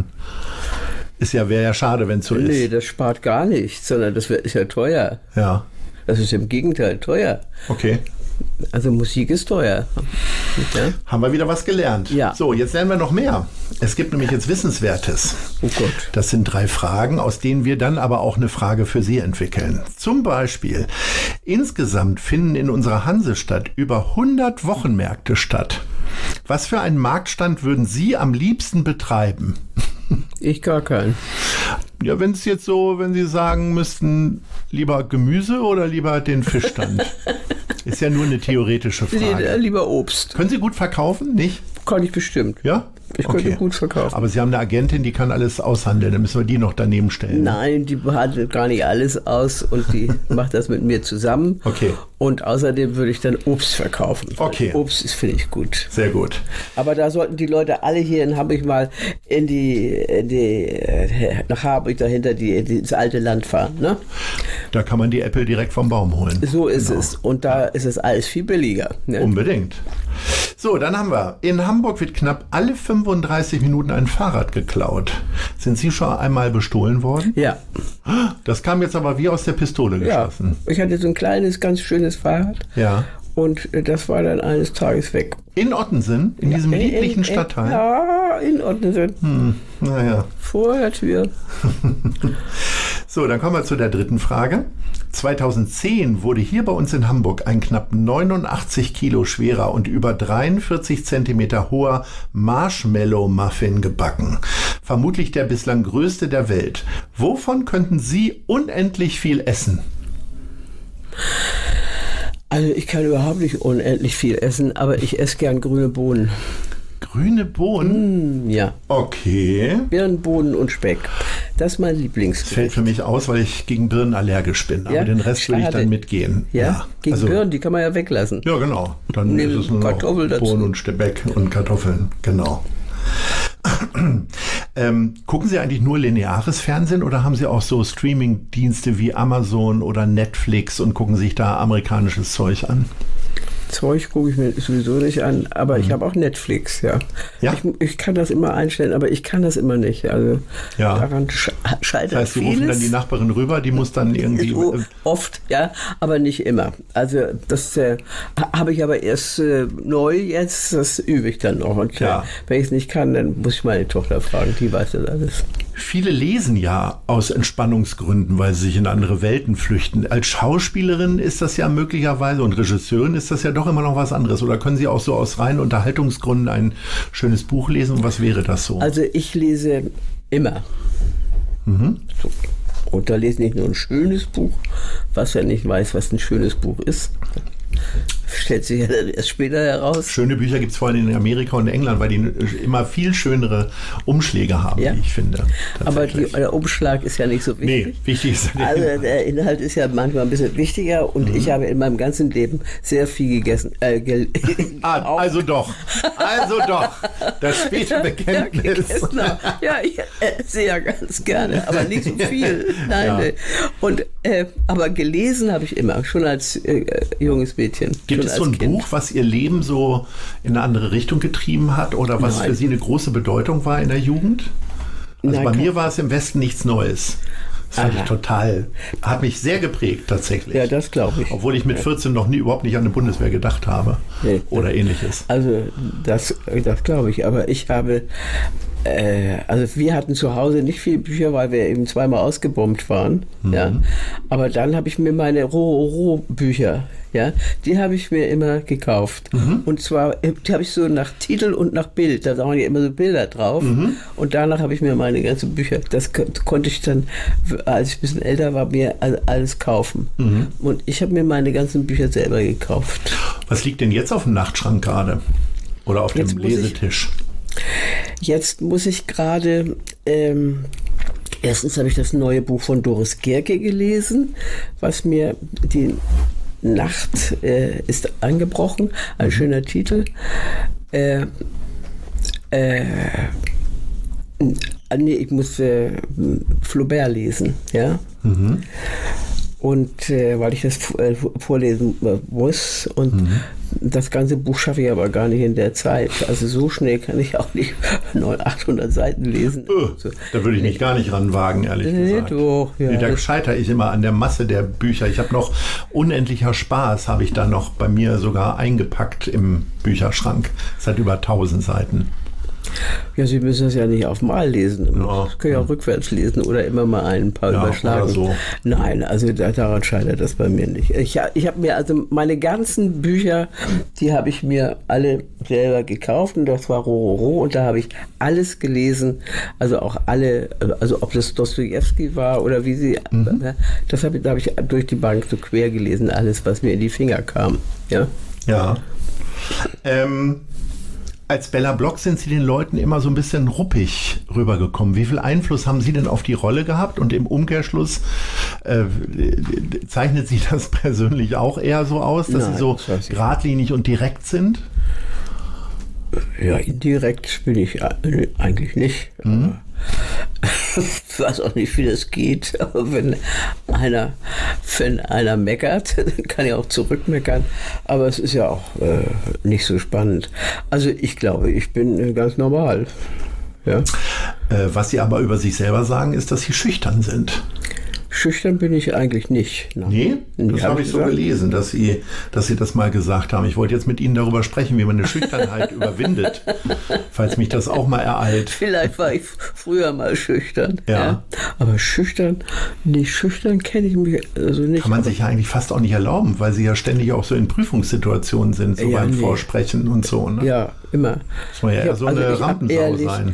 Ist ja, wäre ja schade, wenn es so nee, ist. Nee, das spart gar nichts, sondern das ist ja teuer. Ja. Das ist im Gegenteil teuer. Okay. Also Musik ist teuer. Ja? Haben wir wieder was gelernt. Ja. So, jetzt lernen wir noch mehr. Es gibt nämlich jetzt Wissenswertes. Oh Gott. Das sind drei Fragen, aus denen wir dann aber auch eine Frage für Sie entwickeln. Zum Beispiel, insgesamt finden in unserer Hansestadt über hundert Wochenmärkte statt. Was für einen Marktstand würden Sie am liebsten betreiben? Ich gar keinen. Ja, wenn es jetzt so, wenn Sie sagen müssten, lieber Gemüse oder lieber den Fischstand? Ist ja nur eine theoretische Frage. Lieber Obst. Können Sie gut verkaufen, nicht? Kann ich bestimmt. Ja? Ich könnte okay. gut verkaufen. Aber Sie haben eine Agentin, die kann alles aushandeln. Dann müssen wir die noch daneben stellen. Nein, die handelt gar nicht alles aus und die macht das mit mir zusammen. Okay. Und außerdem würde ich dann Obst verkaufen. Okay. Obst ist, finde ich gut. Sehr gut. Aber da sollten die Leute alle hier in Hamburg mal in die, in die nach Hamburg dahinter die, ins alte Land fahren. Ne? Da kann man die Äpfel direkt vom Baum holen. So ist genau. es. Und da ist es alles viel billiger. Ne? Unbedingt. So, dann haben wir, in Hamburg wird knapp alle fünfunddreißig Minuten ein Fahrrad geklaut. Sind Sie schon einmal bestohlen worden? Ja. Das kam jetzt aber wie aus der Pistole geschossen. Ja, ich hatte so ein kleines, ganz schönes Fahrrad. Ja. Und das war dann eines Tages weg. In Ottensen? In ja, diesem in, lieblichen in, Stadtteil? Ja, in Ottensen. Hm, naja. Vor der Tür. So, dann kommen wir zu der dritten Frage. zweitausendzehn wurde hier bei uns in Hamburg ein knapp neunundachtzig Kilo schwerer und über dreiundvierzig Zentimeter hoher Marshmallow-Muffin gebacken. Vermutlich der bislang größte der Welt. Wovon könnten Sie unendlich viel essen? Also ich kann überhaupt nicht unendlich viel essen, aber ich esse gern grüne Bohnen. Grüne Bohnen? Mm, ja. Okay. Birnenbohnen und Speck. Das ist mein Das Lieblingsgericht. fällt für mich aus, weil ich gegen Birnen allergisch bin. Aber Ja? den Rest würde ich Schade. dann mitgehen. Ja? Gegen also, Birnen, die kann man ja weglassen. Ja, genau. Dann Nehmen ist es nur noch Kartoffel dazu. Bohnen und Speck und Kartoffeln. Genau. ähm, gucken Sie eigentlich nur lineares Fernsehen oder haben Sie auch so Streaming-Dienste wie Amazon oder Netflix und gucken sich da amerikanisches Zeug an? Zeug gucke ich mir sowieso nicht an, aber mhm. ich habe auch Netflix, ja. Ja? Ich, ich kann das immer einstellen, aber ich kann das immer nicht. Also ja. daran sch scheitert Das heißt, Sie vieles. rufen dann die Nachbarin rüber, die muss dann irgendwie... So oft, ja, aber nicht immer. Also das äh, habe ich aber erst äh, neu jetzt, das übe ich dann noch. Und ja. äh, wenn ich es nicht kann, dann muss ich meine Tochter fragen, die weiß das alles. Viele lesen ja aus Entspannungsgründen, weil sie sich in andere Welten flüchten. Als Schauspielerin ist das ja möglicherweise und Regisseurin ist das ja doch immer noch was anderes. Oder können Sie auch so aus reinen Unterhaltungsgründen ein schönes Buch lesen? Und was wäre das so? Also ich lese immer. Mhm. So. Und da lese ich nicht nur ein schönes Buch, was ja nicht weiß, was ein schönes Buch ist. Stellt sich ja dann erst später heraus. Schöne Bücher gibt es vor allem in Amerika und England, weil die immer viel schönere Umschläge haben, ja. wie ich finde. Aber die, der Umschlag ist ja nicht so wichtig. Nee, wichtig ist der Also Inhalt. der Inhalt ist ja manchmal ein bisschen wichtiger und mhm. ich habe in meinem ganzen Leben sehr viel gegessen. Äh, gel ah, also doch, also doch, das späte Bekenntnis. Ja, ja, ich esse ja ganz gerne, aber nicht so viel. Nein, ja. nee. Und, äh, aber gelesen habe ich immer, schon als äh, junges Mädchen. Gibt es so ein Kind. Buch, was Ihr Leben so in eine andere Richtung getrieben hat oder was Nein. für Sie eine große Bedeutung war in der Jugend? Also Nein, bei mir war es im Westen nichts Neues. Das fand Aha. ich total, hat mich sehr geprägt tatsächlich. Ja, das glaube ich. Obwohl ich mit vierzehn noch nie überhaupt nicht an eine Bundeswehr gedacht habe Nee. oder ähnliches. Also das, das glaube ich, aber ich habe, äh, also wir hatten zu Hause nicht viele Bücher, weil wir eben zweimal ausgebombt waren, mhm. ja. Aber dann habe ich mir meine Roro-Bücher, ja, die habe ich mir immer gekauft. Mhm. Und zwar, die habe ich so nach Titel und nach Bild, da waren ja immer so Bilder drauf. Mhm. Und danach habe ich mir meine ganzen Bücher, das konnte ich dann, als ich ein bisschen älter war, mir alles kaufen. Mhm. Und ich habe mir meine ganzen Bücher selber gekauft. Was liegt denn jetzt auf dem Nachtschrank gerade? Oder auf dem Lesetisch? Ich, jetzt muss ich gerade, ähm, erstens habe ich das neue Buch von Doris Gerke gelesen, was mir die Nacht äh, ist angebrochen, ein mhm. schöner Titel. Äh, äh, nee, ich muss äh, Flaubert lesen, ja. Mhm. Und äh, weil ich das äh, vorlesen äh, muss und mhm. das ganze Buch schaffe ich aber gar nicht in der Zeit. Also so schnell kann ich auch nicht neunhundert, achthundert Seiten lesen. Öh, so. Da würde ich mich gar nicht ranwagen, ehrlich nee, gesagt. Doch, ja. Nee, da scheitere ich immer an der Masse der Bücher. Ich habe noch unendlicher Spaß, habe ich da noch bei mir sogar eingepackt im Bücherschrank. Es hat über tausend Seiten. Ja, Sie müssen das ja nicht auf Mal lesen. Ja. Das können ja auch rückwärts lesen oder immer mal ein paar ja, überschlagen. So. Nein, also da, daran scheitert das bei mir nicht. Ich, ich habe mir also meine ganzen Bücher, die habe ich mir alle selber gekauft und das war Rororo und da habe ich alles gelesen, also auch alle, also ob das Dostojewski war oder wie sie, mhm. das habe ich, da habe ich durch die Bank so quer gelesen, alles, was mir in die Finger kam. Ja. Ja. Ähm. Als Bella Block sind Sie den Leuten immer so ein bisschen ruppig rübergekommen. Wie viel Einfluss haben Sie denn auf die Rolle gehabt? Und im Umkehrschluss äh, zeichnet Sie das persönlich auch eher so aus, dass Nein, Sie so das geradlinig und direkt sind? Ja, indirekt bin ich eigentlich nicht. Mhm. Ich weiß auch nicht, wie das geht, aber wenn einer, wenn einer meckert, dann kann er auch zurückmeckern, aber es ist ja auch äh, nicht so spannend. Also ich glaube, ich bin äh, ganz normal. Ja. Äh, was Sie aber über sich selber sagen, ist, dass Sie schüchtern sind. Schüchtern bin ich eigentlich nicht. Nein. Nee, das hab habe ich so gelesen, dass Sie, dass Sie das mal gesagt haben. Ich wollte jetzt mit Ihnen darüber sprechen, wie man eine Schüchternheit überwindet, falls mich das auch mal ereilt. Vielleicht war ich früher mal schüchtern. Ja. ja. Aber schüchtern, nicht schüchtern kenne ich mich also nicht. Kann man sich ja eigentlich fast auch nicht erlauben, weil Sie ja ständig auch so in Prüfungssituationen sind, so ja, beim nee. Vorsprechen und so. Ne? Ja, immer. Das muss ja eher so also eine Rampensau ehrlich, sein.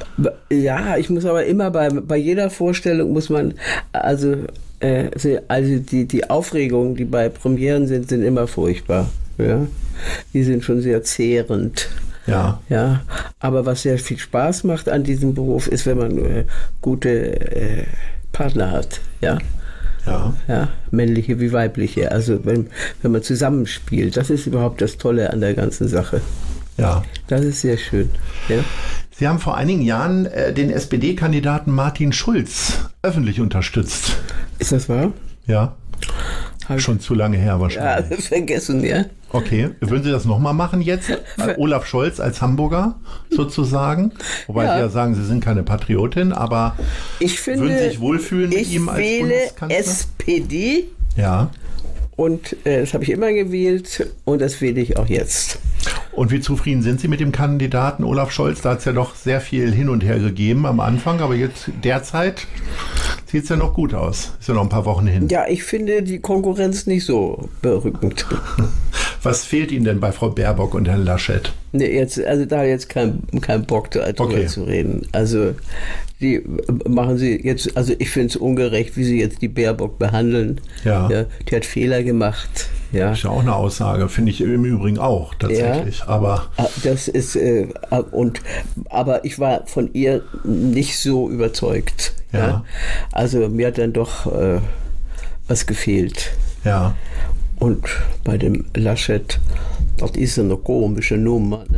Ja, ich muss aber immer bei, bei jeder Vorstellung muss man, also, äh, also die, die Aufregungen, die bei Premieren sind, sind immer furchtbar. Ja? Die sind schon sehr zehrend. Ja. Ja. Aber was sehr viel Spaß macht an diesem Beruf, ist, wenn man äh, gute äh, Partner hat. Ja. Ja. Ja, männliche wie weibliche. Also wenn, wenn man zusammenspielt, das ist überhaupt das Tolle an der ganzen Sache. Ja. Das ist sehr schön. Ja. Sie haben vor einigen Jahren äh, den S P D-Kandidaten Martin Schulz öffentlich unterstützt. Ist das wahr? Ja. Hab Schon zu lange her wahrscheinlich. Ja, vergessen, ja. Okay, würden Sie das nochmal machen jetzt? Olaf Scholz als Hamburger sozusagen? Wobei ja. Sie ja sagen, Sie sind keine Patriotin, aber ich finde, würden Sie sich wohlfühlen mit ihm als Bundeskanzler? Ich wähle S P D. Ja. Und äh, das habe ich immer gewählt und das wähle ich auch jetzt. Und wie zufrieden sind Sie mit dem Kandidaten Olaf Scholz? Da hat es ja doch sehr viel hin und her gegeben am Anfang, aber jetzt derzeit sieht es ja noch gut aus. Ist ja noch ein paar Wochen hin. Ja, ich finde die Konkurrenz nicht so berückend. Was fehlt Ihnen denn bei Frau Baerbock und Herrn Laschet? Nee, jetzt, also da jetzt kein, kein Bock darüber okay. zu reden. Also die machen sie jetzt, also ich finde es ungerecht, wie sie jetzt die Baerbock behandeln. Ja. Ja, die hat Fehler gemacht. Ja. Das ist ja auch eine Aussage, finde ich im Übrigen auch tatsächlich. Ja. Aber das ist äh, und aber ich war von ihr nicht so überzeugt. Ja. Ja? Also mir hat dann doch äh, was gefehlt. Ja. Und bei dem Laschet, das ist eine komische Nummer. Ne?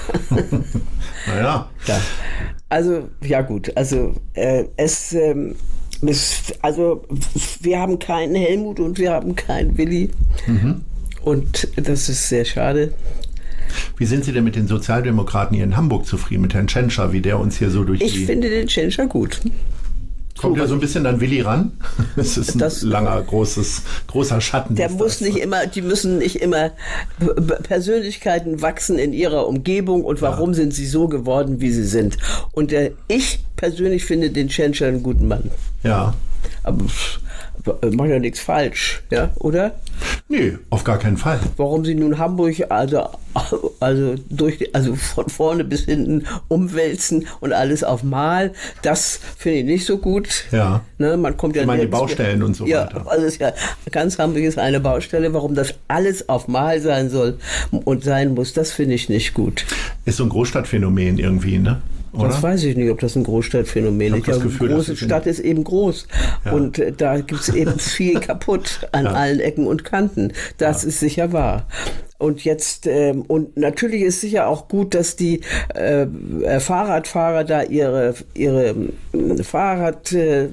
Naja. Ja. Also, ja gut, also äh, es, ähm, es, also wir haben keinen Helmut und wir haben keinen Willi. Mhm. Und das ist sehr schade. Wie sind Sie denn mit den Sozialdemokraten hier in Hamburg zufrieden, mit Herrn Tschentscher, wie der uns hier so durch ich die... Ich finde den Tschentscher gut. Kommt ja so ein bisschen an Willi ran. Das ist ein das, langer, großes, großer Schatten. Der muss nicht immer, die müssen nicht immer, Persönlichkeiten wachsen in ihrer Umgebung und warum ja. sind sie so geworden, wie sie sind. Und der, ich persönlich finde den Tschentscher einen guten Mann. Ja. Aber macht ja nichts falsch, ja, oder? Nee, auf gar keinen Fall. Warum sie nun Hamburg also, also, durch, also von vorne bis hinten umwälzen und alles auf Mal, das finde ich nicht so gut. Ja. Ne, man kommt ja ich meine, die Baustellen und so ja, weiter. Also ist ja, ganz Hamburg ist eine Baustelle. Warum das alles auf Mal sein soll und sein muss, das finde ich nicht gut. Ist so ein Großstadtphänomen irgendwie, ne? Oder? Das weiß ich nicht, ob das ein Großstadtphänomen ist. Eine große Stadt ist eben groß. Ja. Und äh, da gibt es eben viel kaputt an ja. allen Ecken und Kanten. Das ja. ist sicher wahr. Und jetzt, ähm, und natürlich ist sicher auch gut, dass die äh, Fahrradfahrer da ihre, ihre äh, Fahrrad... Äh,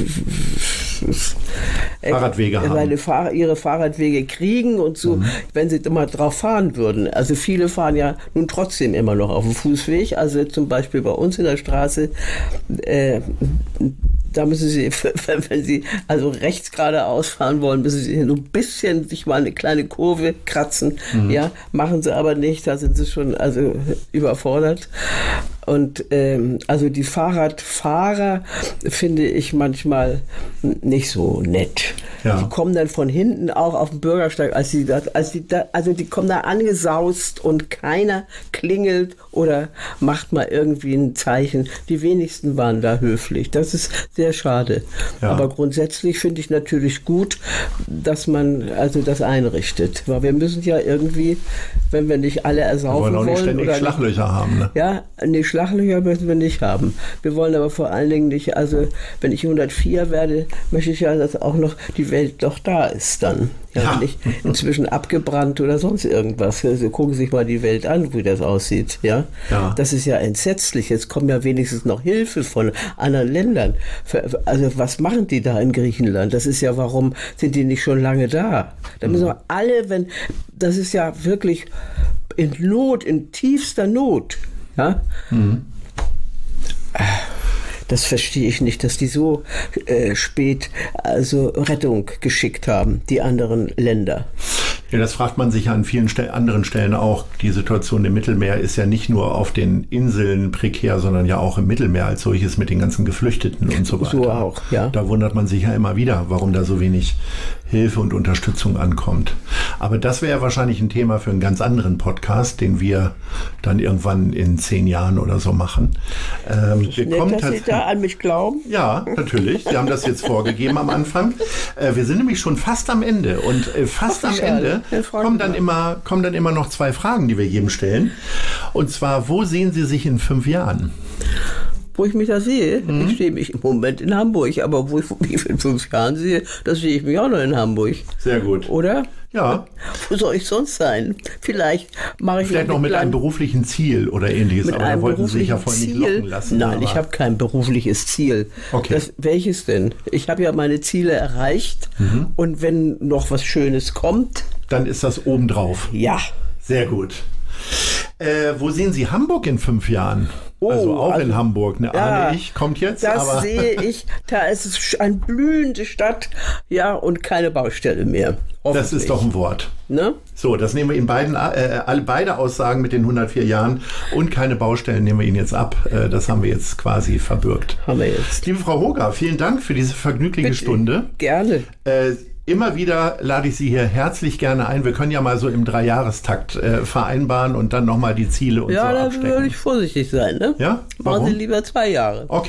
Fahrradwege haben. Meine Fahr- ihre Fahrradwege kriegen und so, mhm. wenn sie immer drauf fahren würden. Also viele fahren ja nun trotzdem immer noch auf dem Fußweg. Also zum Beispiel bei uns in der Straße, äh, da müssen sie, wenn sie also rechts geradeaus fahren wollen, müssen sie so ein bisschen sich mal eine kleine Kurve kratzen. Mhm. Ja, machen sie aber nicht, da sind sie schon also überfordert. Und ähm, also die Fahrradfahrer finde ich manchmal nicht so nett. Ja. Die kommen dann von hinten auch auf den Bürgersteig, als die da, als die da, also die kommen da angesaust und keiner klingelt oder macht mal irgendwie ein Zeichen. Die wenigsten waren da höflich. Das ist sehr schade. Ja. Aber grundsätzlich finde ich natürlich gut, dass man also das einrichtet. Weil wir müssen ja irgendwie, wenn wir nicht alle ersaufen wollen. Wir wollen auch nicht ständig oder Schlaglöcher haben, ne? Ja, nicht Schlaglöcher müssen wir nicht haben. Wir wollen aber vor allen Dingen nicht, also wenn ich hundertvier werde, möchte ich ja, dass auch noch die Welt doch da ist dann. Ja, ja. Nicht inzwischen abgebrannt oder sonst irgendwas. Also gucken Sie sich mal die Welt an, wie das aussieht. Ja? Ja. Das ist ja entsetzlich. Jetzt kommt ja wenigstens noch Hilfe von anderen Ländern. Also was machen die da in Griechenland? Das ist ja, warum sind die nicht schon lange da? Da müssen wir alle, wenn, das ist ja wirklich in Not, in tiefster Not. Ja? Mhm. Das verstehe ich nicht, dass die so äh, spät also Rettung geschickt haben, die anderen Länder. Ja, das fragt man sich ja an vielen Stel- anderen Stellen auch. Die Situation im Mittelmeer ist ja nicht nur auf den Inseln prekär, sondern ja auch im Mittelmeer als solches mit den ganzen Geflüchteten und so weiter. So auch, ja. Da wundert man sich ja immer wieder, warum da so wenig Hilfe und Unterstützung ankommt. Aber das wäre ja wahrscheinlich ein Thema für einen ganz anderen Podcast, den wir dann irgendwann in zehn Jahren oder so machen. Ähm, wir nett, kommen dass Sie da an mich glauben. Ja, natürlich. Sie haben das jetzt vorgegeben am Anfang. Äh, wir sind nämlich schon fast am Ende. Und äh, fast am Ende kommen dann, immer, kommen dann immer noch zwei Fragen, die wir jedem stellen. Und zwar, wo sehen Sie sich in fünf Jahren? Wo ich mich da sehe, mhm. ich stehe mich im Moment in Hamburg, aber wo ich mich in fünf Jahren sehe, das sehe ich mich auch noch in Hamburg. Sehr gut. Oder? Ja. Wo soll ich sonst sein? Vielleicht mache ich Vielleicht noch mit einem beruflichen Ziel oder ähnliches, mit aber da wollten Sie sich ja vorhin nicht locken lassen. Nein, ich habe kein berufliches Ziel. Okay. Das, welches denn? Ich habe ja meine Ziele erreicht mhm. und wenn noch was Schönes kommt, dann ist das obendrauf. Ja. Sehr gut. Äh, wo sehen Sie Hamburg in fünf Jahren? Oh, also auch also, in Hamburg, ne? Ja, ahne ich, kommt jetzt. Das aber sehe ich, da ist es eine blühende Stadt, ja, und keine Baustelle mehr. Das ist doch ein Wort. Ne? So, das nehmen wir Ihnen beiden, äh, alle beide Aussagen mit den hundertvier Jahren und keine Baustellen nehmen wir Ihnen jetzt ab. Äh, das haben wir jetzt quasi verbürgt. Haben wir jetzt. Liebe Frau Hoger, vielen Dank für diese vergnügliche Bitte. Stunde. Gerne. Äh, Immer wieder lade ich Sie hier herzlich gerne ein. Wir können ja mal so im Dreijahrestakt äh, vereinbaren und dann nochmal die Ziele und ja, so da abstecken. würde ich vorsichtig sein, ne? Ja? Warum? Machen Sie lieber zwei Jahre. Okay,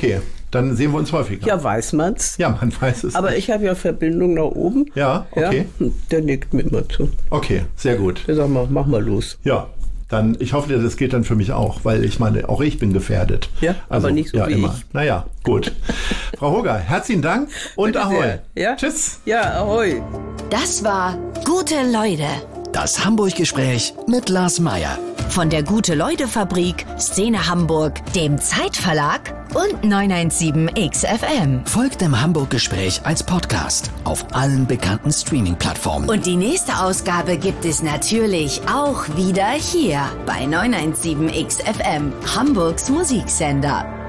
dann sehen wir uns häufiger. Ja, weiß man's. Ja, man weiß es. Aber nicht. ich habe ja Verbindung nach oben. Ja, okay. Ja, der nickt mir immer zu. Okay, sehr gut. Der sagt mal, mach mal los. Ja. Dann, ich hoffe, das gilt dann für mich auch, weil ich meine, auch ich bin gefährdet. Ja, also, aber nicht so ja, wie immer. ich. Naja, gut. Frau Hoger, herzlichen Dank und Bitte Ahoi. sehr. Ja? Tschüss. Ja, Ahoi. Das war Gute Leute. Das Hamburg-Gespräch mit Lars Meyer. Von der Gute-Leute-Fabrik, Szene Hamburg, dem Zeitverlag und neun eins sieben X F M. Folgt dem Hamburg-Gespräch als Podcast auf allen bekannten Streaming-Plattformen. Und die nächste Ausgabe gibt es natürlich auch wieder hier bei neun eins sieben X F M, Hamburgs Musiksender.